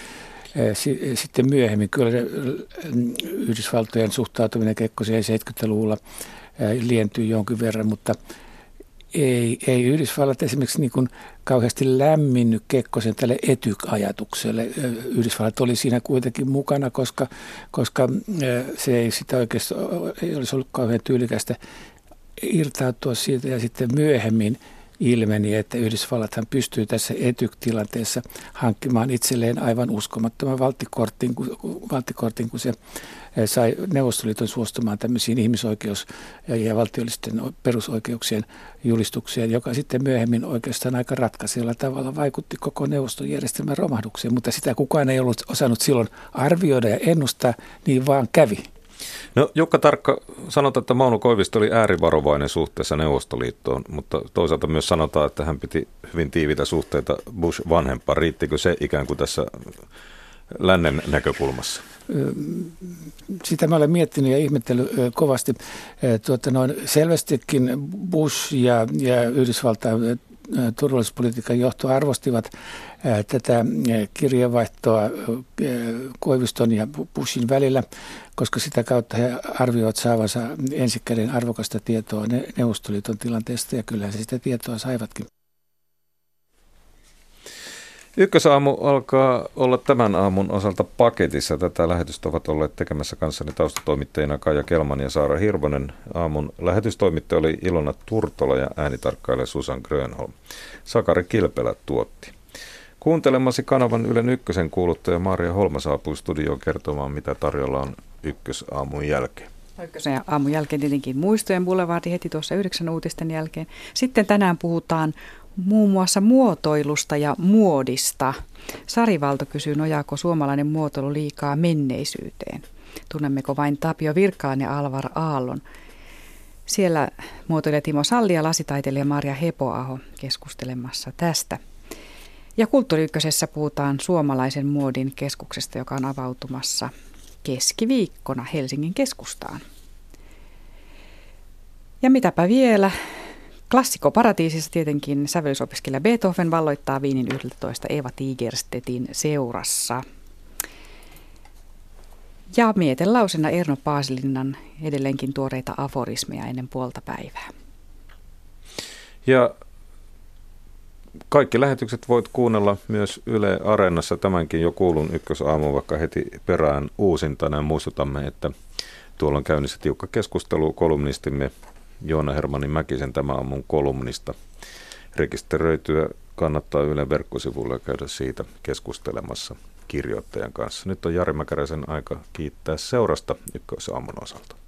Sitten myöhemmin kyllä Yhdysvaltojen suhtautuminen Kekkoseen seitsemänkymmentäluvulla lientyi jonkin verran, mutta ei, ei Yhdysvallat esimerkiksi niin kuin kauheasti lämminnyt Kekkosen tälle etyk-ajatukselle. Yhdysvallat oli siinä kuitenkin mukana, koska, koska se ei sitä oikeastaan ei olisi ollut kauhean tyylikästä irtautua siitä ja sitten myöhemmin ilmeni, että Yhdysvallathan pystyy tässä etyk-tilanteessa hankkimaan itselleen aivan uskomattoman valttikortin, valttikortin, kun se sai Neuvostoliiton suostumaan tämmöisiin ihmisoikeus- ja valtiollisten perusoikeuksien julistukseen, joka sitten myöhemmin oikeastaan aika ratkaisella tavalla vaikutti koko neuvostojärjestelmän romahdukseen, mutta sitä kukaan ei ollut osannut silloin arvioida ja ennustaa, niin vaan kävi. No Jukka Tarkka, sanotaan, että Mauno Koivisto oli äärivarovainen suhteessa Neuvostoliittoon, mutta toisaalta myös sanotaan, että hän piti hyvin tiiviitä suhteita Bush vanhempaan. Riittikö se ikään kuin tässä lännen näkökulmassa? Sitä mä olen miettinyt ja ihmetellyt kovasti. Tuota, noin selvästikin Bush ja, ja Yhdysvaltain turvallisuuspolitiikan johto arvostivat tätä kirjeenvaihtoa Koiviston ja Bushin välillä, koska sitä kautta he arvioivat saavansa ensikäden arvokasta tietoa Neuvostoliiton tilanteesta, ja kyllähän se sitä tietoa saivatkin. Ykkösaamu alkaa olla tämän aamun osalta paketissa. Tätä lähetystä ovat olleet tekemässä kanssani taustatoimittajina Kaija Kelman ja Saara Hirvonen. Aamun lähetystoimittaja oli Ilona Turtola ja äänitarkkailija Susan Grönholm. Sakari Kilpelä tuotti. Kuuntelemasi kanavan Ylen Ykkösen kuuluttaja Maria Holma saapui studioon kertomaan, mitä tarjolla on Ykkösaamun jälkeen. Ykkösen aamun jälkeen tietenkin muistojen boulevardi heti tuossa yhdeksän uutisten jälkeen. Sitten tänään puhutaan muun muassa muotoilusta ja muodista. Sari Valto kysyy, nojaako suomalainen muotoilu liikaa menneisyyteen? Tunnemmeko vain Tapio Virkkalan ja Alvar Aallon? Siellä muotoilija Timo Salli ja lasitaiteilija Marja Hepoaho keskustelemassa tästä. Ja Kulttuuri Ykkösessä puhutaan suomalaisen muodin keskuksesta, joka on avautumassa keskiviikkona Helsingin keskustaan. Ja mitäpä vielä? Klassikkoparatiisissa tietenkin sävellysopiskelija Beethoven valloittaa Wienin yksitoista Eva Tigerstedtin seurassa. Ja mietelausena Erno Paasilinnan edelleenkin tuoreita aforismeja ennen puolta päivää. Ja kaikki lähetykset voit kuunnella myös Yle Areenassa, tämänkin jo kuulun ykkösaamu, vaikka heti perään uusintana. Muistutamme, että tuolla on käynnissä tiukka keskustelu kolumnistimme Joona Hermanni Mäkisen tämä aamun kolumnista. Rekisteröityä kannattaa Ylen verkkosivuilla käydä siitä keskustelemassa kirjoittajan kanssa. Nyt on Jari Mäkäräisen aika kiittää seurasta ykkösaamun osalta.